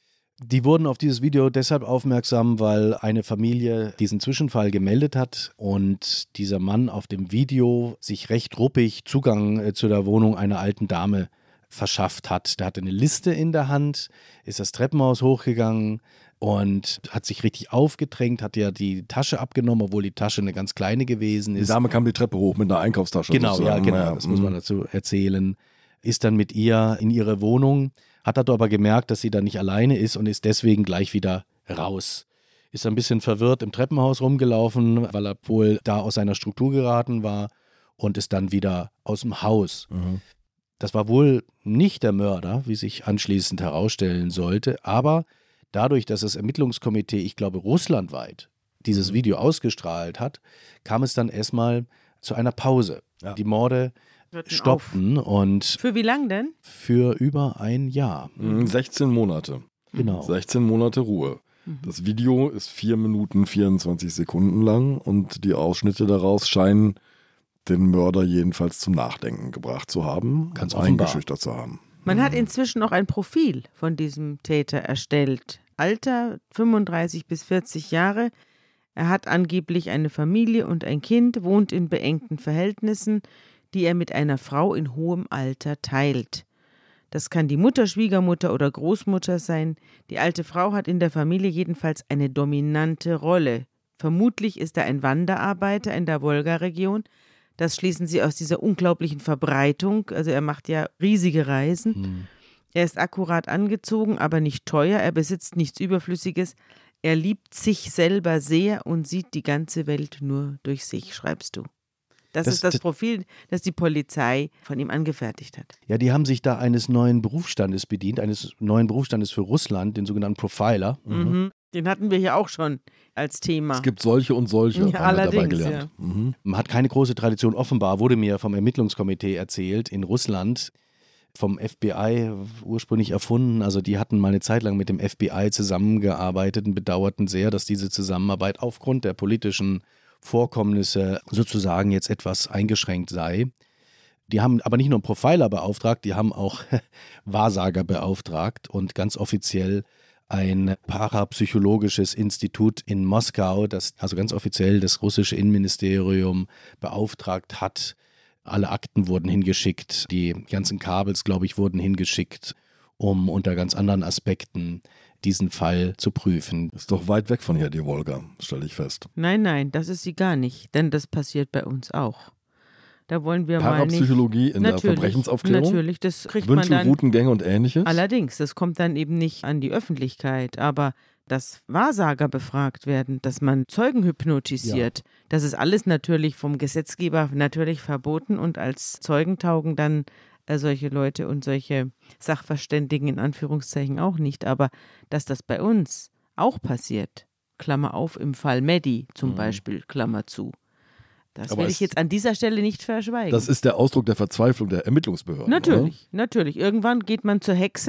Die wurden auf dieses Video deshalb aufmerksam, weil eine Familie diesen Zwischenfall gemeldet hat und dieser Mann auf dem Video sich recht ruppig Zugang äh, zu der Wohnung einer alten Dame verschafft hat. Der hatte eine Liste in der Hand, ist das Treppenhaus hochgegangen und hat sich richtig aufgedrängt, hat ja die Tasche abgenommen, obwohl die Tasche eine ganz kleine gewesen ist. Die Dame kam die Treppe hoch mit einer Einkaufstasche. Genau, sozusagen. ja, genau, ja, das muss man dazu erzählen. Ist dann mit ihr in ihre Wohnung, hat dort aber gemerkt, dass sie da nicht alleine ist und ist deswegen gleich wieder raus. Ist ein bisschen verwirrt im Treppenhaus rumgelaufen, weil er wohl da aus seiner Struktur geraten war, und ist dann wieder aus dem Haus. Mhm. Das war wohl nicht der Mörder, wie sich anschließend herausstellen sollte, aber dadurch, dass das Ermittlungskomitee, ich glaube russlandweit, dieses Video ausgestrahlt hat, kam es dann erstmal zu einer Pause. Ja. Die Morde stoppten und für wie lang denn? Für über ein Jahr. sechzehn Monate. Genau. sechzehn Monate Ruhe. Mhm. Das Video ist vier Minuten vierundzwanzig Sekunden lang und die Ausschnitte daraus scheinen den Mörder jedenfalls zum Nachdenken gebracht zu haben, ganz eingeschüchtert zu haben. Man hat inzwischen auch ein Profil von diesem Täter erstellt. Alter fünfunddreißig bis vierzig Jahre. Er hat angeblich eine Familie und ein Kind, wohnt in beengten Verhältnissen, die er mit einer Frau in hohem Alter teilt. Das kann die Mutter, Schwiegermutter oder Großmutter sein. Die alte Frau hat in der Familie jedenfalls eine dominante Rolle. Vermutlich ist er ein Wanderarbeiter in der Wolga-Region. Das schließen sie aus dieser unglaublichen Verbreitung. Also er macht ja riesige Reisen. Hm. Er ist akkurat angezogen, aber nicht teuer. Er besitzt nichts Überflüssiges. Er liebt sich selber sehr und sieht die ganze Welt nur durch sich, schreibst du. Das, das ist das Profil, das die Polizei von ihm angefertigt hat. Ja, die haben sich da eines neuen Berufsstandes bedient, eines neuen Berufsstandes für Russland, den sogenannten Profiler. Mhm. Den hatten wir hier auch schon als Thema. Es gibt solche und solche, ja, haben wir dabei gelernt. Ja. Mhm. Man hat keine große Tradition, offenbar wurde mir vom Ermittlungskomitee erzählt, in Russland vom F B I ursprünglich erfunden. Also die hatten mal eine Zeit lang mit dem F B I zusammengearbeitet und bedauerten sehr, dass diese Zusammenarbeit aufgrund der politischen Vorkommnisse sozusagen jetzt etwas eingeschränkt sei. Die haben aber nicht nur einen Profiler beauftragt, die haben auch Wahrsager beauftragt und ganz offiziell ein parapsychologisches Institut in Moskau, das also ganz offiziell das russische Innenministerium beauftragt hat. Alle Akten wurden hingeschickt, die ganzen Kabels, glaube ich, wurden hingeschickt, um unter ganz anderen Aspekten diesen Fall zu prüfen. Ist doch weit weg von hier, die Wolga, stelle ich fest. Nein, nein, das ist sie gar nicht, denn das passiert bei uns auch. Da wollen wir mal nicht... Parapsychologie in natürlich, der Verbrechensaufklärung? Natürlich, das kriegt Wünsche, man dann... Routengänge und Ähnliches? Allerdings, das kommt dann eben nicht an die Öffentlichkeit, aber dass Wahrsager befragt werden, dass man Zeugen hypnotisiert, ja. Das ist alles natürlich vom Gesetzgeber natürlich verboten und als Zeugen taugen dann solche Leute und solche Sachverständigen in Anführungszeichen auch nicht, aber dass das bei uns auch passiert, Klammer auf, im Fall Medi zum mhm. Beispiel, Klammer zu, das aber will ich jetzt an dieser Stelle nicht verschweigen. Das ist der Ausdruck der Verzweiflung der Ermittlungsbehörden. Natürlich, oder? natürlich. Irgendwann geht man zur Hexe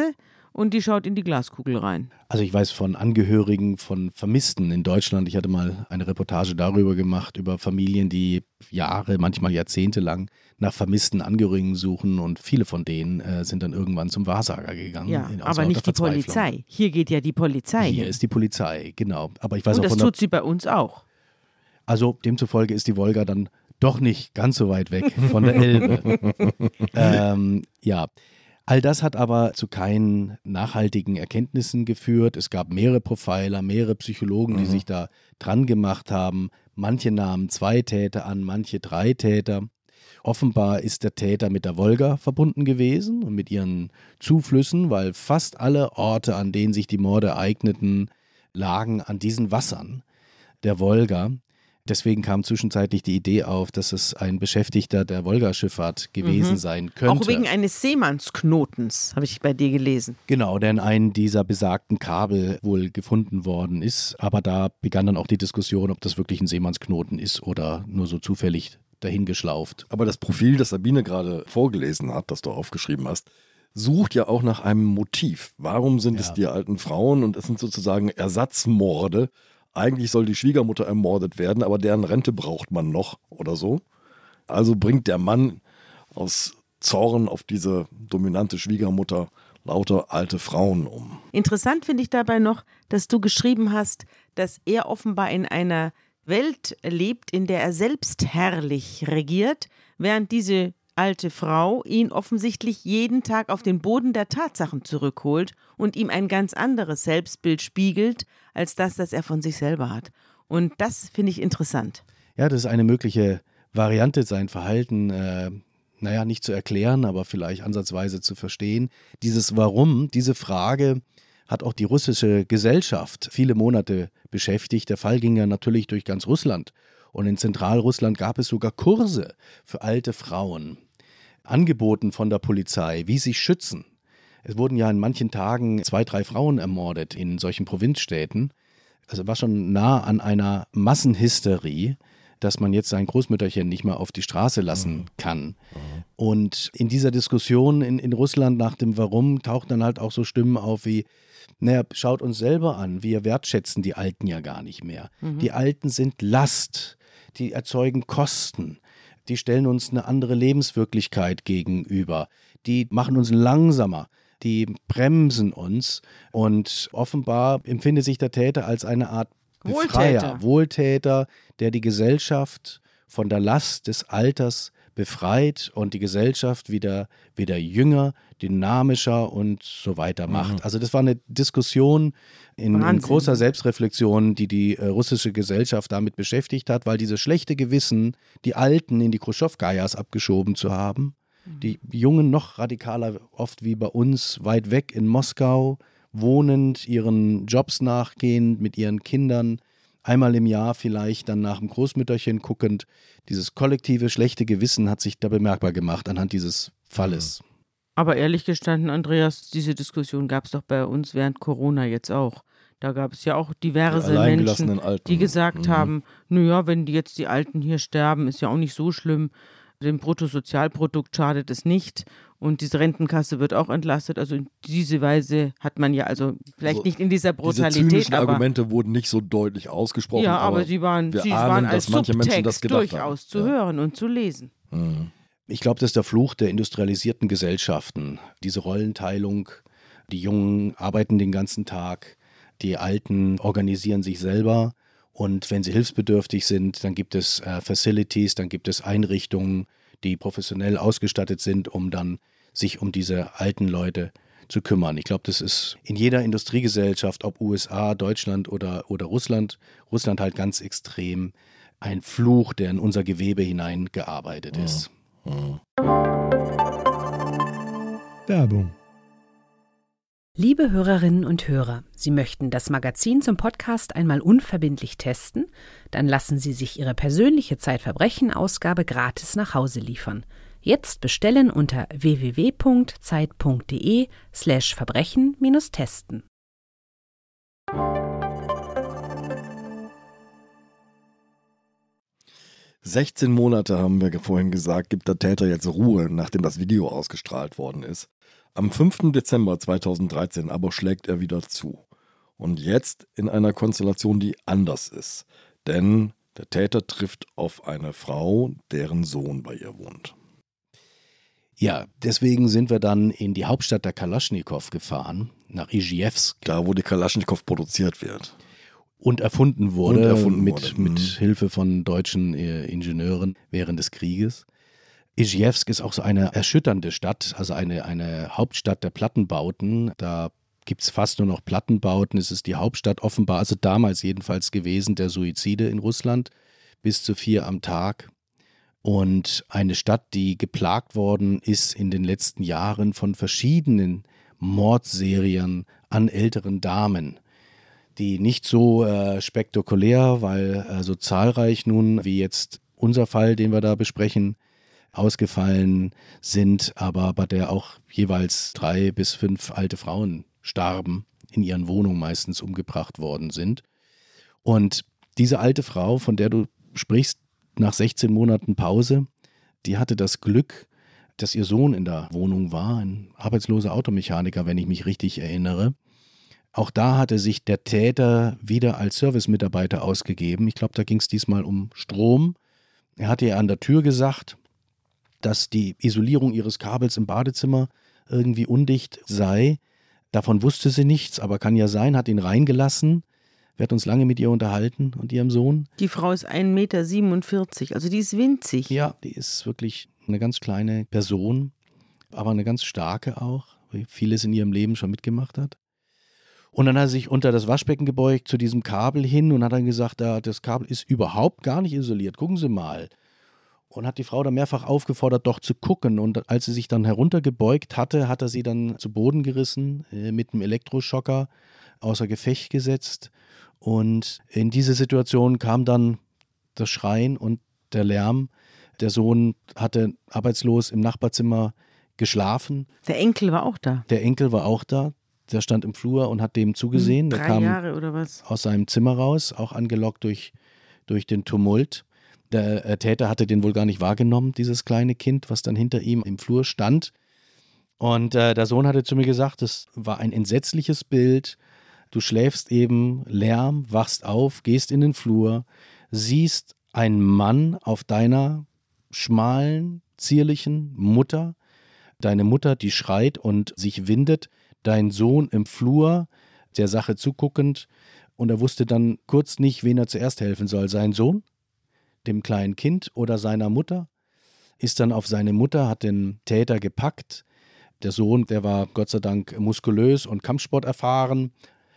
und die schaut in die Glaskugel rein. Also ich weiß von Angehörigen von Vermissten in Deutschland, ich hatte mal eine Reportage darüber gemacht, über Familien, die Jahre, manchmal Jahrzehnte lang nach vermissten Angehörigen suchen und viele von denen äh, sind dann irgendwann zum Wahrsager gegangen. Ja, in, aber nicht die Polizei. Hier geht ja die Polizei Hier hin. ist die Polizei, genau. Aber ich weiß und auch das von tut der, sie bei uns auch. Also demzufolge ist die Wolga dann doch nicht ganz so weit weg von der Elbe. ähm, ja, all das hat aber zu keinen nachhaltigen Erkenntnissen geführt. Es gab mehrere Profiler, mehrere Psychologen, die mhm. sich da dran gemacht haben. Manche nahmen zwei Täter an, manche drei Täter. Offenbar ist der Täter mit der Wolga verbunden gewesen und mit ihren Zuflüssen, weil fast alle Orte, an denen sich die Morde ereigneten, lagen an diesen Wassern der Wolga. Deswegen kam zwischenzeitlich die Idee auf, dass es ein Beschäftigter der Wolga-Schifffahrt gewesen mhm. sein könnte. Auch wegen eines Seemannsknotens, habe ich bei dir gelesen. Genau, der in einem dieser besagten Kabel wohl gefunden worden ist. Aber da begann dann auch die Diskussion, ob das wirklich ein Seemannsknoten ist oder nur so zufällig dahingeschlauft. Aber das Profil, das Sabine gerade vorgelesen hat, das du aufgeschrieben hast, sucht ja auch nach einem Motiv. Warum sind ja. es die alten Frauen und es sind sozusagen Ersatzmorde? Eigentlich soll die Schwiegermutter ermordet werden, aber deren Rente braucht man noch oder so. Also bringt der Mann aus Zorn auf diese dominante Schwiegermutter lauter alte Frauen um. Interessant finde ich dabei noch, dass du geschrieben hast, dass er offenbar in einer Welt lebt, in der er selbst herrlich regiert, während diese alte Frau ihn offensichtlich jeden Tag auf den Boden der Tatsachen zurückholt und ihm ein ganz anderes Selbstbild spiegelt, als das, das er von sich selber hat. Und das finde ich interessant. Ja, das ist eine mögliche Variante, sein Verhalten, äh, naja, nicht zu erklären, aber vielleicht ansatzweise zu verstehen. Dieses Warum, diese Frage hat auch die russische Gesellschaft viele Monate beschäftigt. Der Fall ging ja natürlich durch ganz Russland. Und in Zentralrussland gab es sogar Kurse für alte Frauen, angeboten von der Polizei, wie sie schützen. Es wurden ja in manchen Tagen zwei, drei Frauen ermordet in solchen Provinzstädten. Also war schon nah an einer Massenhysterie, dass man jetzt sein Großmütterchen nicht mehr auf die Straße lassen kann. Und in dieser Diskussion in, in Russland nach dem Warum tauchten dann halt auch so Stimmen auf wie, naja, schaut uns selber an, wir wertschätzen die Alten ja gar nicht mehr. Mhm. Die Alten sind Last, die erzeugen Kosten, die stellen uns eine andere Lebenswirklichkeit gegenüber, die machen uns langsamer, die bremsen uns und offenbar empfindet sich der Täter als eine Art Befreier, Wohltäter, Wohltäter, der die Gesellschaft von der Last des Alters befreit und die Gesellschaft wieder, wieder jünger, dynamischer und so weiter macht. Mhm. Also das war eine Diskussion in, in großer Selbstreflexion, die die äh, russische Gesellschaft damit beschäftigt hat, weil dieses schlechte Gewissen, die Alten in die Chruschtschow-Gajas abgeschoben zu haben, mhm. die Jungen noch radikaler, oft wie bei uns, weit weg in Moskau, wohnend, ihren Jobs nachgehend, mit ihren Kindern, einmal im Jahr vielleicht dann nach dem Großmütterchen guckend. Dieses kollektive schlechte Gewissen hat sich da bemerkbar gemacht anhand dieses Falles. Aber ehrlich gestanden, Andreas, diese Diskussion gab es doch bei uns während Corona jetzt auch. Da gab es ja auch diverse Menschen, Alten. die gesagt mhm. haben, naja, wenn die jetzt die Alten hier sterben, ist ja auch nicht so schlimm. Dem Bruttosozialprodukt schadet es nicht und diese Rentenkasse wird auch entlastet. Also in diese Weise hat man ja, also vielleicht also nicht in dieser Brutalität, diese zynischen aber Argumente wurden nicht so deutlich ausgesprochen. Ja, aber, aber sie waren, wir sie ahnen, waren als dass manche Menschen das Subtext gedacht durchaus haben. zu ja. hören und zu lesen. Mhm. Ich glaube, das ist der Fluch der industrialisierten Gesellschaften. Diese Rollenteilung, die Jungen arbeiten den ganzen Tag, die Alten organisieren sich selber und wenn sie hilfsbedürftig sind, dann gibt es äh, Facilities, dann gibt es Einrichtungen, die professionell ausgestattet sind, um dann sich um diese alten Leute zu kümmern. Ich glaube, das ist in jeder Industriegesellschaft, ob U S A, Deutschland oder, oder Russland, Russland halt ganz extrem ein Fluch, der in unser Gewebe hineingearbeitet ist. Mhm. Werbung. Liebe Hörerinnen und Hörer, Sie möchten das Magazin zum Podcast einmal unverbindlich testen? Dann lassen Sie sich Ihre persönliche Zeitverbrechen-Ausgabe gratis nach Hause liefern. Jetzt bestellen unter w w w punkt zeit punkt de slash verbrechen testen. sechzehn Monate, haben wir vorhin gesagt, gibt der Täter jetzt Ruhe, nachdem das Video ausgestrahlt worden ist. Am fünften Dezember zweitausenddreizehn aber schlägt er wieder zu. Und jetzt in einer Konstellation, die anders ist. Denn der Täter trifft auf eine Frau, deren Sohn bei ihr wohnt. Ja, deswegen sind wir dann in die Hauptstadt der Kalaschnikow gefahren, nach Izhevsk. Da, wo die Kalaschnikow produziert wird. Und erfunden wurde, Und erfunden mit, wurde. mit Hilfe von deutschen äh, Ingenieuren während des Krieges. Izhevsk ist auch so eine erschütternde Stadt, also eine, eine Hauptstadt der Plattenbauten. Da gibt es fast nur noch Plattenbauten. Es ist die Hauptstadt offenbar, also damals jedenfalls gewesen, der Suizide in Russland, bis zu vier am Tag. Und eine Stadt, die geplagt worden ist in den letzten Jahren von verschiedenen Mordserien an älteren Damen, die nicht so äh, spektakulär, weil äh, so zahlreich nun wie jetzt unser Fall, den wir da besprechen, ausgefallen sind, aber bei der auch jeweils drei bis fünf alte Frauen starben, in ihren Wohnungen meistens umgebracht worden sind. Und diese alte Frau, von der du sprichst, nach sechzehn Monaten Pause, die hatte das Glück, dass ihr Sohn in der Wohnung war, ein arbeitsloser Automechaniker, wenn ich mich richtig erinnere. Auch da hatte sich der Täter wieder als Servicemitarbeiter ausgegeben. Ich glaube, da ging es diesmal um Strom. Er hatte ihr an der Tür gesagt, dass die Isolierung ihres Kabels im Badezimmer irgendwie undicht sei. Davon wusste sie nichts, aber kann ja sein, hat ihn reingelassen. Wir hatten uns lange mit ihr unterhalten und ihrem Sohn. Die Frau ist ein Meter siebenundvierzig, also die ist winzig. Ja, die ist wirklich eine ganz kleine Person, aber eine ganz starke auch, weil vieles in ihrem Leben schon mitgemacht hat. Und dann hat er sich unter das Waschbecken gebeugt zu diesem Kabel hin und hat dann gesagt, das Kabel ist überhaupt gar nicht isoliert, gucken Sie mal. Und hat die Frau dann mehrfach aufgefordert, doch zu gucken. Und als sie sich dann heruntergebeugt hatte, hat er sie dann zu Boden gerissen, äh, mit einem Elektroschocker außer Gefecht gesetzt. Und in diese Situation kam dann das Schreien und der Lärm. Der Sohn hatte arbeitslos im Nachbarzimmer geschlafen. Der Enkel war auch da. Der Enkel war auch da. Der stand im Flur und hat dem zugesehen. Drei Der kam Jahre oder was? aus seinem Zimmer raus, auch angelockt durch, durch den Tumult. Der äh, Täter hatte den wohl gar nicht wahrgenommen, dieses kleine Kind, was dann hinter ihm im Flur stand. Und äh, der Sohn hatte zu mir gesagt, das war ein entsetzliches Bild. Du schläfst eben, Lärm, wachst auf, gehst in den Flur, siehst einen Mann auf deiner schmalen, zierlichen Mutter, deine Mutter, die schreit und sich windet, dein Sohn im Flur, der Sache zuguckend, und er wusste dann kurz nicht, wen er zuerst helfen soll, sein Sohn, dem kleinen Kind oder seiner Mutter, ist dann auf seine Mutter, hat den Täter gepackt. Der Sohn, der war Gott sei Dank muskulös und Kampfsport erfahren,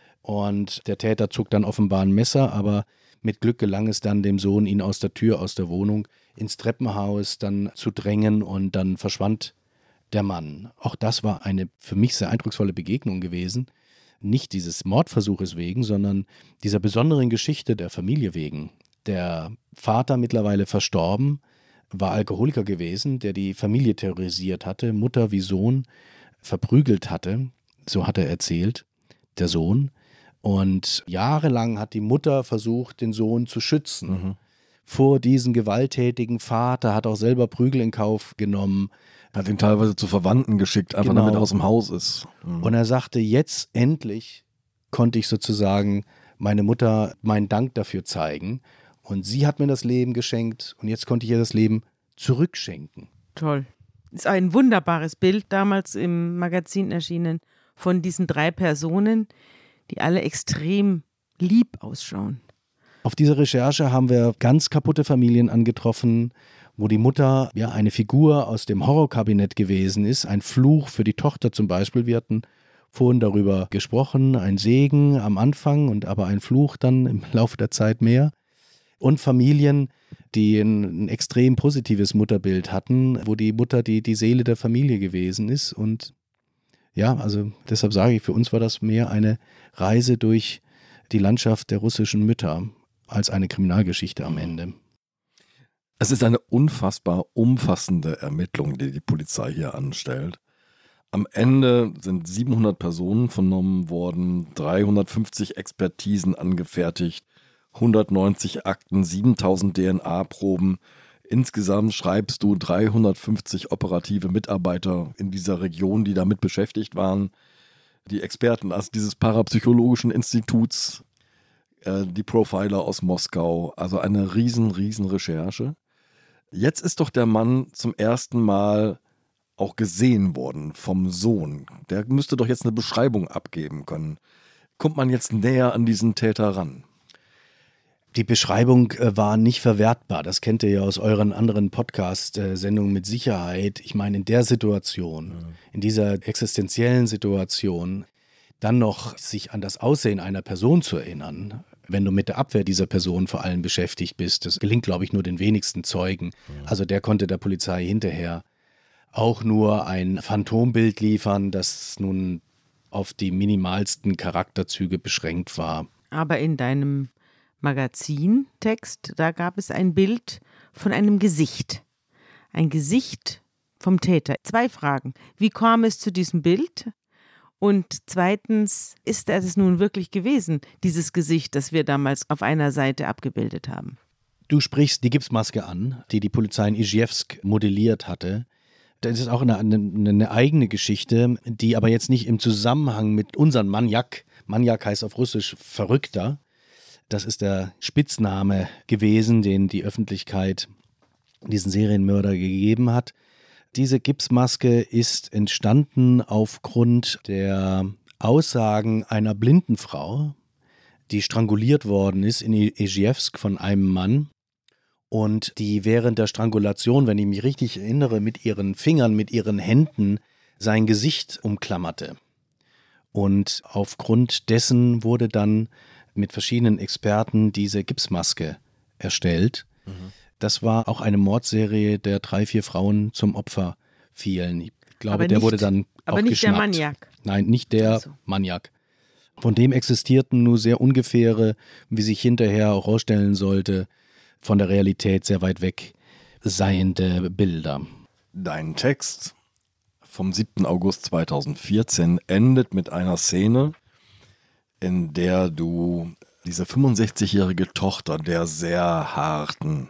und der Täter zog dann offenbar ein Messer, aber mit Glück gelang es dann dem Sohn, ihn aus der Tür, aus der Wohnung ins Treppenhaus dann zu drängen, und dann verschwand der Mann. Auch das war eine für mich sehr eindrucksvolle Begegnung gewesen. Nicht dieses Mordversuches wegen, sondern dieser besonderen Geschichte der Familie wegen. Der Vater, mittlerweile verstorben, war Alkoholiker gewesen, der die Familie terrorisiert hatte, Mutter wie Sohn verprügelt hatte, so hat er erzählt, der Sohn. Und jahrelang hat die Mutter versucht, den Sohn zu schützen mhm. vor diesem gewalttätigen Vater, hat auch selber Prügel in Kauf genommen. Hat ihn teilweise zu Verwandten geschickt, einfach genau. damit er aus dem Haus ist. Mhm. Und er sagte, jetzt endlich konnte ich sozusagen meine Mutter meinen Dank dafür zeigen. Und sie hat mir das Leben geschenkt, und jetzt konnte ich ihr das Leben zurückschenken. Toll. Ist ein wunderbares Bild, damals im Magazin erschienen, von diesen drei Personen, die alle extrem lieb ausschauen. Auf dieser Recherche haben wir ganz kaputte Familien angetroffen, wo die Mutter ja eine Figur aus dem Horrorkabinett gewesen ist, ein Fluch für die Tochter zum Beispiel. Wir hatten vorhin darüber gesprochen, ein Segen am Anfang und aber ein Fluch dann im Laufe der Zeit mehr. Und Familien, die ein, ein extrem positives Mutterbild hatten, wo die Mutter die, die Seele der Familie gewesen ist. Und ja, also deshalb sage ich, für uns war das mehr eine Reise durch die Landschaft der russischen Mütter als eine Kriminalgeschichte am Ende. Es ist eine unfassbar umfassende Ermittlung, die die Polizei hier anstellt. Am Ende sind siebenhundert Personen vernommen worden, dreihundertfünfzig Expertisen angefertigt, hundertneunzig Akten, siebentausend D N A-Proben. Insgesamt schreibst du dreihundertfünfzig operative Mitarbeiter in dieser Region, die damit beschäftigt waren. Die Experten also dieses parapsychologischen Instituts, äh, die Profiler aus Moskau, also eine riesen, riesen Recherche. Jetzt ist doch der Mann zum ersten Mal auch gesehen worden vom Sohn. Der müsste doch jetzt eine Beschreibung abgeben können. Kommt man jetzt näher an diesen Täter ran? Die Beschreibung äh, war nicht verwertbar. Das kennt ihr ja aus euren anderen Podcast-Sendungen mit Sicherheit. Ich meine, in der Situation, ja. in dieser existenziellen Situation, dann noch sich an das Aussehen einer Person zu erinnern, wenn du mit der Abwehr dieser Person vor allem beschäftigt bist, das gelingt, glaube ich, nur den wenigsten Zeugen. Ja. Also der konnte der Polizei hinterher auch nur ein Phantombild liefern, das nun auf die minimalsten Charakterzüge beschränkt war. Aber in deinem Magazintext, da gab es ein Bild von einem Gesicht. Ein Gesicht vom Täter. Zwei Fragen. Wie kam es zu diesem Bild? Und zweitens, ist es nun wirklich gewesen, dieses Gesicht, das wir damals auf einer Seite abgebildet haben? Du sprichst die Gipsmaske an, die die Polizei in Izhevsk modelliert hatte. Das ist auch eine, eine, eine eigene Geschichte, die aber jetzt nicht im Zusammenhang mit unserem Manjak, Manjak heißt auf Russisch Verrückter, das ist der Spitzname gewesen, den die Öffentlichkeit diesen Serienmörder gegeben hat. Diese Gipsmaske ist entstanden aufgrund der Aussagen einer blinden Frau, die stranguliert worden ist in Izhevsk von einem Mann und die während der Strangulation, wenn ich mich richtig erinnere, mit ihren Fingern, mit ihren Händen sein Gesicht umklammerte. Und aufgrund dessen wurde dann mit verschiedenen Experten diese Gipsmaske erstellt. Mhm. Das war auch eine Mordserie, der drei, vier Frauen zum Opfer fielen. Ich glaube, aber der nicht, wurde dann aber auch nicht geschnappt. Der Maniak. Nein, nicht der also. Maniak. Von dem existierten nur sehr ungefähre, wie sich hinterher auch herausstellen sollte, von der Realität sehr weit weg seiende Bilder. Dein Text vom siebten August zweitausendvierzehn endet mit einer Szene, in der du diese fünfundsechzigjährige Tochter der sehr harten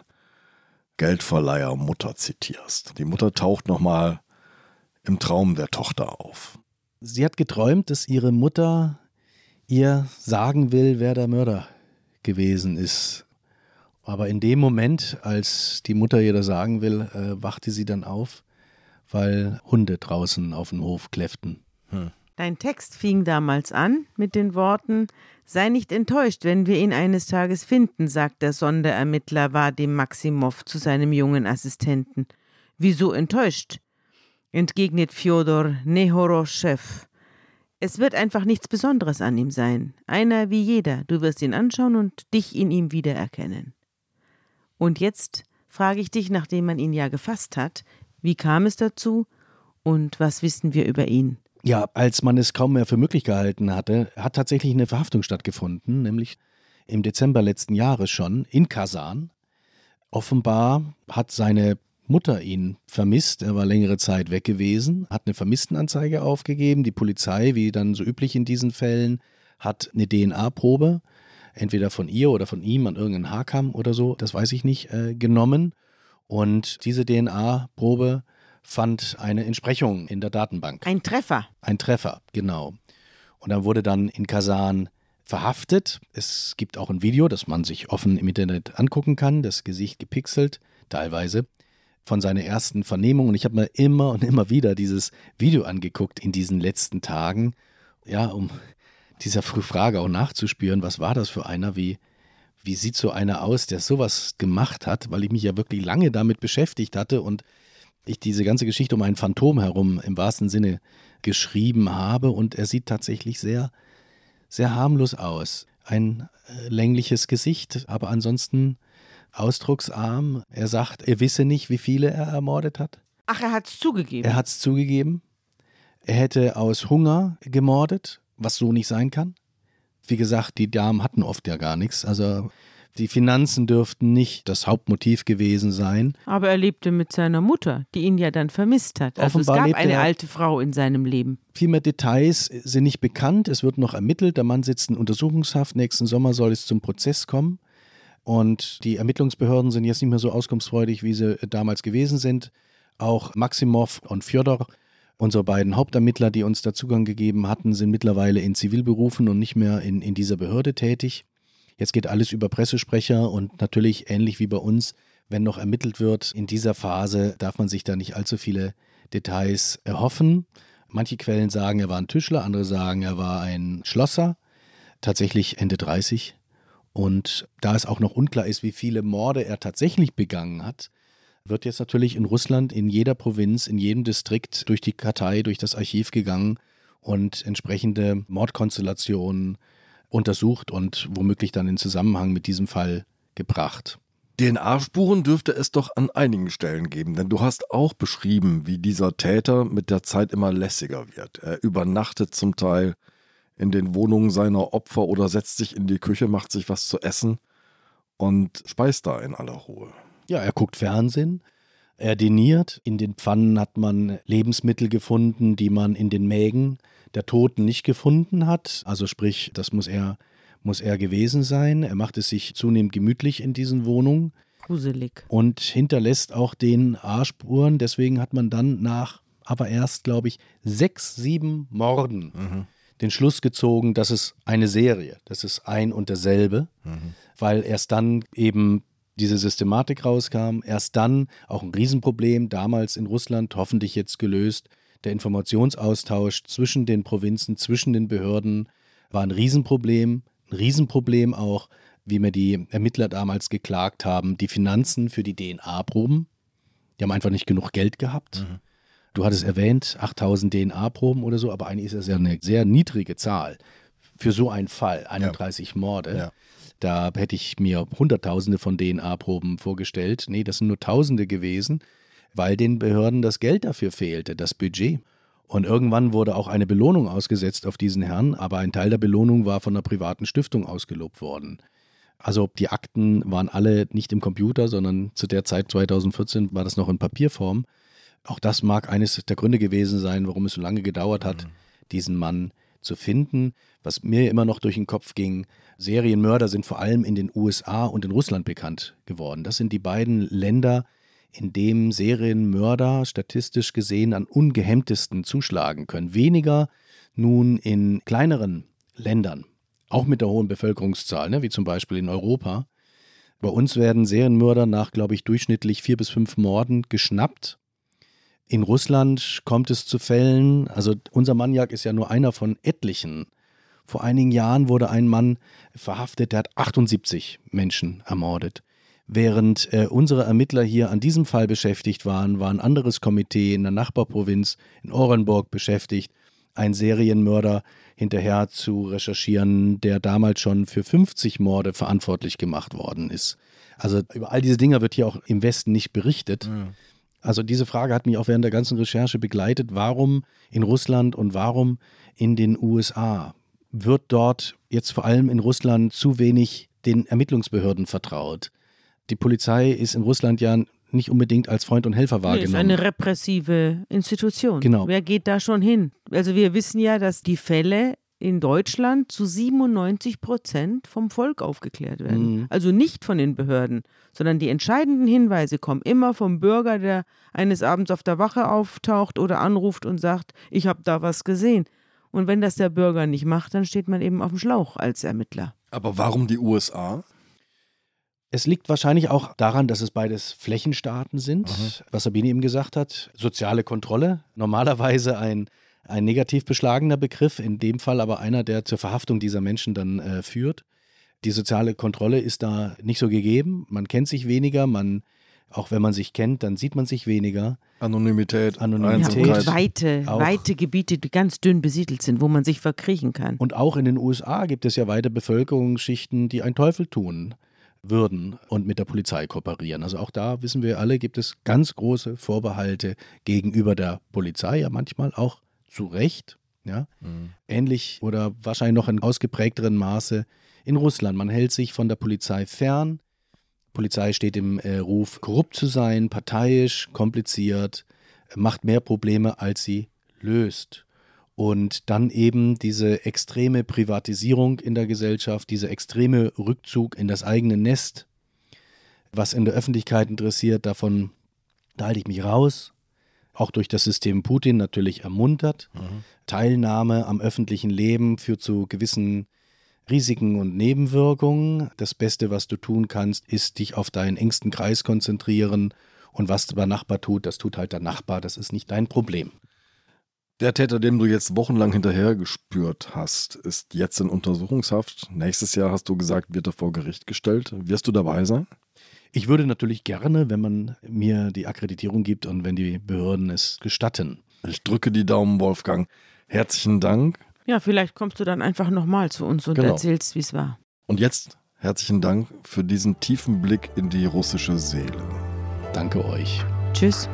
Geldverleiher-Mutter zitierst. Die Mutter taucht nochmal im Traum der Tochter auf. Sie hat geträumt, dass ihre Mutter ihr sagen will, wer der Mörder gewesen ist. Aber in dem Moment, als die Mutter ihr das sagen will, äh, wachte sie dann auf, weil Hunde draußen auf dem Hof kläfften. Hm. Dein Text fing damals an mit den Worten: Sei nicht enttäuscht, wenn wir ihn eines Tages finden, sagt der Sonderermittler Wadim Maximow zu seinem jungen Assistenten. Wieso enttäuscht? Entgegnet Fjodor Nehoroschew. Es wird einfach nichts Besonderes an ihm sein. Einer wie jeder. Du wirst ihn anschauen und dich in ihm wiedererkennen. Und jetzt frage ich dich, nachdem man ihn ja gefasst hat, wie kam es dazu und was wissen wir über ihn? Ja, als man es kaum mehr für möglich gehalten hatte, hat tatsächlich eine Verhaftung stattgefunden, nämlich im Dezember letzten Jahres schon in Kasan. Offenbar hat seine Mutter ihn vermisst, er war längere Zeit weg gewesen, hat eine Vermisstenanzeige aufgegeben. Die Polizei, wie dann so üblich in diesen Fällen, hat eine D N A-Probe, entweder von ihr oder von ihm an irgendeinen Haarkamm oder so, das weiß ich nicht, äh, genommen. Und diese D N A-Probe fand eine Entsprechung in der Datenbank. Ein Treffer. Ein Treffer, genau. Und dann wurde dann in Kasan verhaftet. Es gibt auch ein Video, das man sich offen im Internet angucken kann, das Gesicht gepixelt, teilweise, von seiner ersten Vernehmung. Und ich habe mir immer und immer wieder dieses Video angeguckt in diesen letzten Tagen, ja, um dieser Frage auch nachzuspüren, was war das für einer, wie, wie sieht so einer aus, der sowas gemacht hat, weil ich mich ja wirklich lange damit beschäftigt hatte und ich diese ganze Geschichte um ein Phantom herum im wahrsten Sinne geschrieben habe und er sieht tatsächlich sehr, sehr harmlos aus. Ein äh, längliches Gesicht, aber ansonsten ausdrucksarm. Er sagt, er wisse nicht, wie viele er ermordet hat. Ach, er hat es zugegeben. Er hat es zugegeben. Er hätte aus Hunger gemordet, was so nicht sein kann. Wie gesagt, die Damen hatten oft ja gar nichts. Also die Finanzen dürften nicht das Hauptmotiv gewesen sein. Aber er lebte mit seiner Mutter, die ihn ja dann vermisst hat. Also Offenbar es gab eine er, alte Frau in seinem Leben. Viel mehr Details sind nicht bekannt. Es wird noch ermittelt. Der Mann sitzt in Untersuchungshaft. Nächsten Sommer soll es zum Prozess kommen. Und die Ermittlungsbehörden sind jetzt nicht mehr so auskunftsfreudig, wie sie damals gewesen sind. Auch Maximov und Fjodor, unsere beiden Hauptermittler, die uns da Zugang gegeben hatten, sind mittlerweile in Zivilberufen und nicht mehr in, in dieser Behörde tätig. Jetzt geht alles über Pressesprecher und natürlich ähnlich wie bei uns, wenn noch ermittelt wird, in dieser Phase darf man sich da nicht allzu viele Details erhoffen. Manche Quellen sagen, er war ein Tischler, andere sagen, er war ein Schlosser, tatsächlich Ende dreißig. Und da es auch noch unklar ist, wie viele Morde er tatsächlich begangen hat, wird jetzt natürlich in Russland, in jeder Provinz, in jedem Distrikt durch die Kartei, durch das Archiv gegangen und entsprechende Mordkonstellationen untersucht und womöglich dann in Zusammenhang mit diesem Fall gebracht. D N A-Spuren dürfte es doch an einigen Stellen geben, denn du hast auch beschrieben, wie dieser Täter mit der Zeit immer lässiger wird. Er übernachtet zum Teil in den Wohnungen seiner Opfer oder setzt sich in die Küche, macht sich was zu essen und speist da in aller Ruhe. Ja, er guckt Fernsehen, er diniert. In den Pfannen hat man Lebensmittel gefunden, die man in den Mägen der Toten nicht gefunden hat. Also sprich, das muss er, muss er gewesen sein. Er macht es sich zunehmend gemütlich in diesen Wohnungen. Gruselig. Und hinterlässt auch D N A-Spuren. Deswegen hat man dann nach, aber erst, glaube ich, sechs, sieben Morden mhm. den Schluss gezogen, das ist eine Serie, das ist ein und derselbe, mhm. weil erst dann eben diese Systematik rauskam, erst dann auch ein Riesenproblem, damals in Russland, hoffentlich jetzt gelöst, der Informationsaustausch zwischen den Provinzen, zwischen den Behörden war ein Riesenproblem, ein Riesenproblem auch, wie mir die Ermittler damals geklagt haben, die Finanzen für die D N A-Proben, die haben einfach nicht genug Geld gehabt. Mhm. Du hattest erwähnt, achttausend D N A-Proben oder so, aber eigentlich ist das ja eine sehr niedrige Zahl für so einen Fall, einunddreißig ja. Morde. Ja. Da hätte ich mir Hunderttausende von D N A-Proben vorgestellt. Nee, das sind nur Tausende gewesen, weil den Behörden das Geld dafür fehlte, das Budget. Und irgendwann wurde auch eine Belohnung ausgesetzt auf diesen Herrn, aber ein Teil der Belohnung war von einer privaten Stiftung ausgelobt worden. Also die Akten waren alle nicht im Computer, sondern zu der Zeit zweitausendvierzehn war das noch in Papierform. Auch das mag eines der Gründe gewesen sein, warum es so lange gedauert hat, mhm. diesen Mann zu finden. Was mir immer noch durch den Kopf ging, Serienmörder sind vor allem in den U S A und in Russland bekannt geworden. Das sind die beiden Länder, in denen Serienmörder statistisch gesehen am ungehemmtesten zuschlagen können. Weniger nun in kleineren Ländern, auch mit der hohen Bevölkerungszahl, ne, wie zum Beispiel in Europa. Bei uns werden Serienmörder nach, glaube ich, durchschnittlich vier bis fünf Morden geschnappt. In Russland kommt es zu Fällen, also unser Maniak ist ja nur einer von etlichen. Vor einigen Jahren wurde ein Mann verhaftet, der hat achtundsiebzig Menschen ermordet. Während äh, unsere Ermittler hier an diesem Fall beschäftigt waren, war ein anderes Komitee in der Nachbarprovinz in Orenburg beschäftigt, einen Serienmörder hinterher zu recherchieren, der damals schon für fünfzig Morde verantwortlich gemacht worden ist. Also über all diese Dinge wird hier auch im Westen nicht berichtet. Mhm. Also diese Frage hat mich auch während der ganzen Recherche begleitet. Warum in Russland und warum in den U S A? Wird dort jetzt vor allem in Russland zu wenig den Ermittlungsbehörden vertraut? Die Polizei ist in Russland ja nicht unbedingt als Freund und Helfer wahrgenommen. Nee, ist eine repressive Institution. Genau. Wer geht da schon hin? Also wir wissen ja, dass die Fälle in Deutschland zu siebenundneunzig Prozent vom Volk aufgeklärt werden. Mhm. Also nicht von den Behörden, sondern die entscheidenden Hinweise kommen immer vom Bürger, der eines Abends auf der Wache auftaucht oder anruft und sagt, ich habe da was gesehen. Und wenn das der Bürger nicht macht, dann steht man eben auf dem Schlauch als Ermittler. Aber warum die U S A? Es liegt wahrscheinlich auch daran, dass es beides Flächenstaaten sind, Aha. was Sabine eben gesagt hat. Soziale Kontrolle, normalerweise ein, ein negativ beschlagener Begriff, in dem Fall aber einer, der zur Verhaftung dieser Menschen dann äh, führt. Die soziale Kontrolle ist da nicht so gegeben, man kennt sich weniger, man, auch wenn man sich kennt, dann sieht man sich weniger. Anonymität, Anonymität. Ja, und weite, weite Gebiete, die ganz dünn besiedelt sind, wo man sich verkriechen kann. Und auch in den U S A gibt es ja weite Bevölkerungsschichten, die einen Teufel tun würden und mit der Polizei kooperieren. Also auch da, wissen wir alle, gibt es ganz große Vorbehalte gegenüber der Polizei, ja manchmal auch zu Recht. Ja? Mhm. Ähnlich oder wahrscheinlich noch in ausgeprägterem Maße in Russland. Man hält sich von der Polizei fern. Polizei steht im äh, Ruf, korrupt zu sein, parteiisch, kompliziert, macht mehr Probleme, als sie löst. Und dann eben diese extreme Privatisierung in der Gesellschaft, dieser extreme Rückzug in das eigene Nest was in der Öffentlichkeit interessiert, davon da halte ich mich raus. Auch durch das System Putin natürlich ermuntert. Mhm. Teilnahme am öffentlichen Leben führt zu gewissen Risiken und Nebenwirkungen. Das Beste, was du tun kannst, ist dich auf deinen engsten Kreis konzentrieren. Und was der Nachbar tut, das tut halt der Nachbar. Das ist nicht dein Problem. Der Täter, dem du jetzt wochenlang hinterher gespürt hast, ist jetzt in Untersuchungshaft. Nächstes Jahr, hast du gesagt, wird er vor Gericht gestellt. Wirst du dabei sein? Ich würde natürlich gerne, wenn man mir die Akkreditierung gibt und wenn die Behörden es gestatten. Ich drücke die Daumen, Wolfgang. Herzlichen Dank. Ja, vielleicht kommst du dann einfach nochmal zu uns und genau. erzählst, wie es war. Und jetzt herzlichen Dank für diesen tiefen Blick in die russische Seele. Danke euch. Tschüss.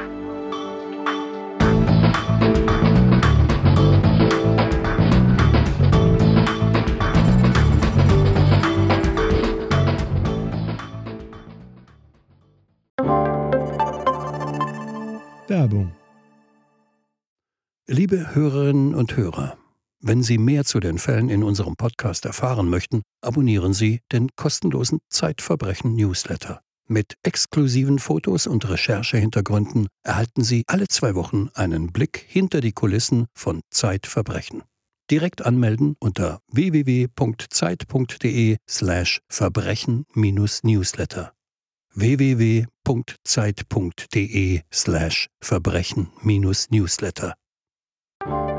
Werbung. Liebe Hörerinnen und Hörer, wenn Sie mehr zu den Fällen in unserem Podcast erfahren möchten, abonnieren Sie den kostenlosen Zeitverbrechen-Newsletter. Mit exklusiven Fotos und Recherchehintergründen erhalten Sie alle zwei Wochen einen Blick hinter die Kulissen von Zeitverbrechen. Direkt anmelden unter w w w punkt zeit punkt de slash verbrechen Newsletter. w w w punkt zeit punkt de slash verbrechen Newsletter.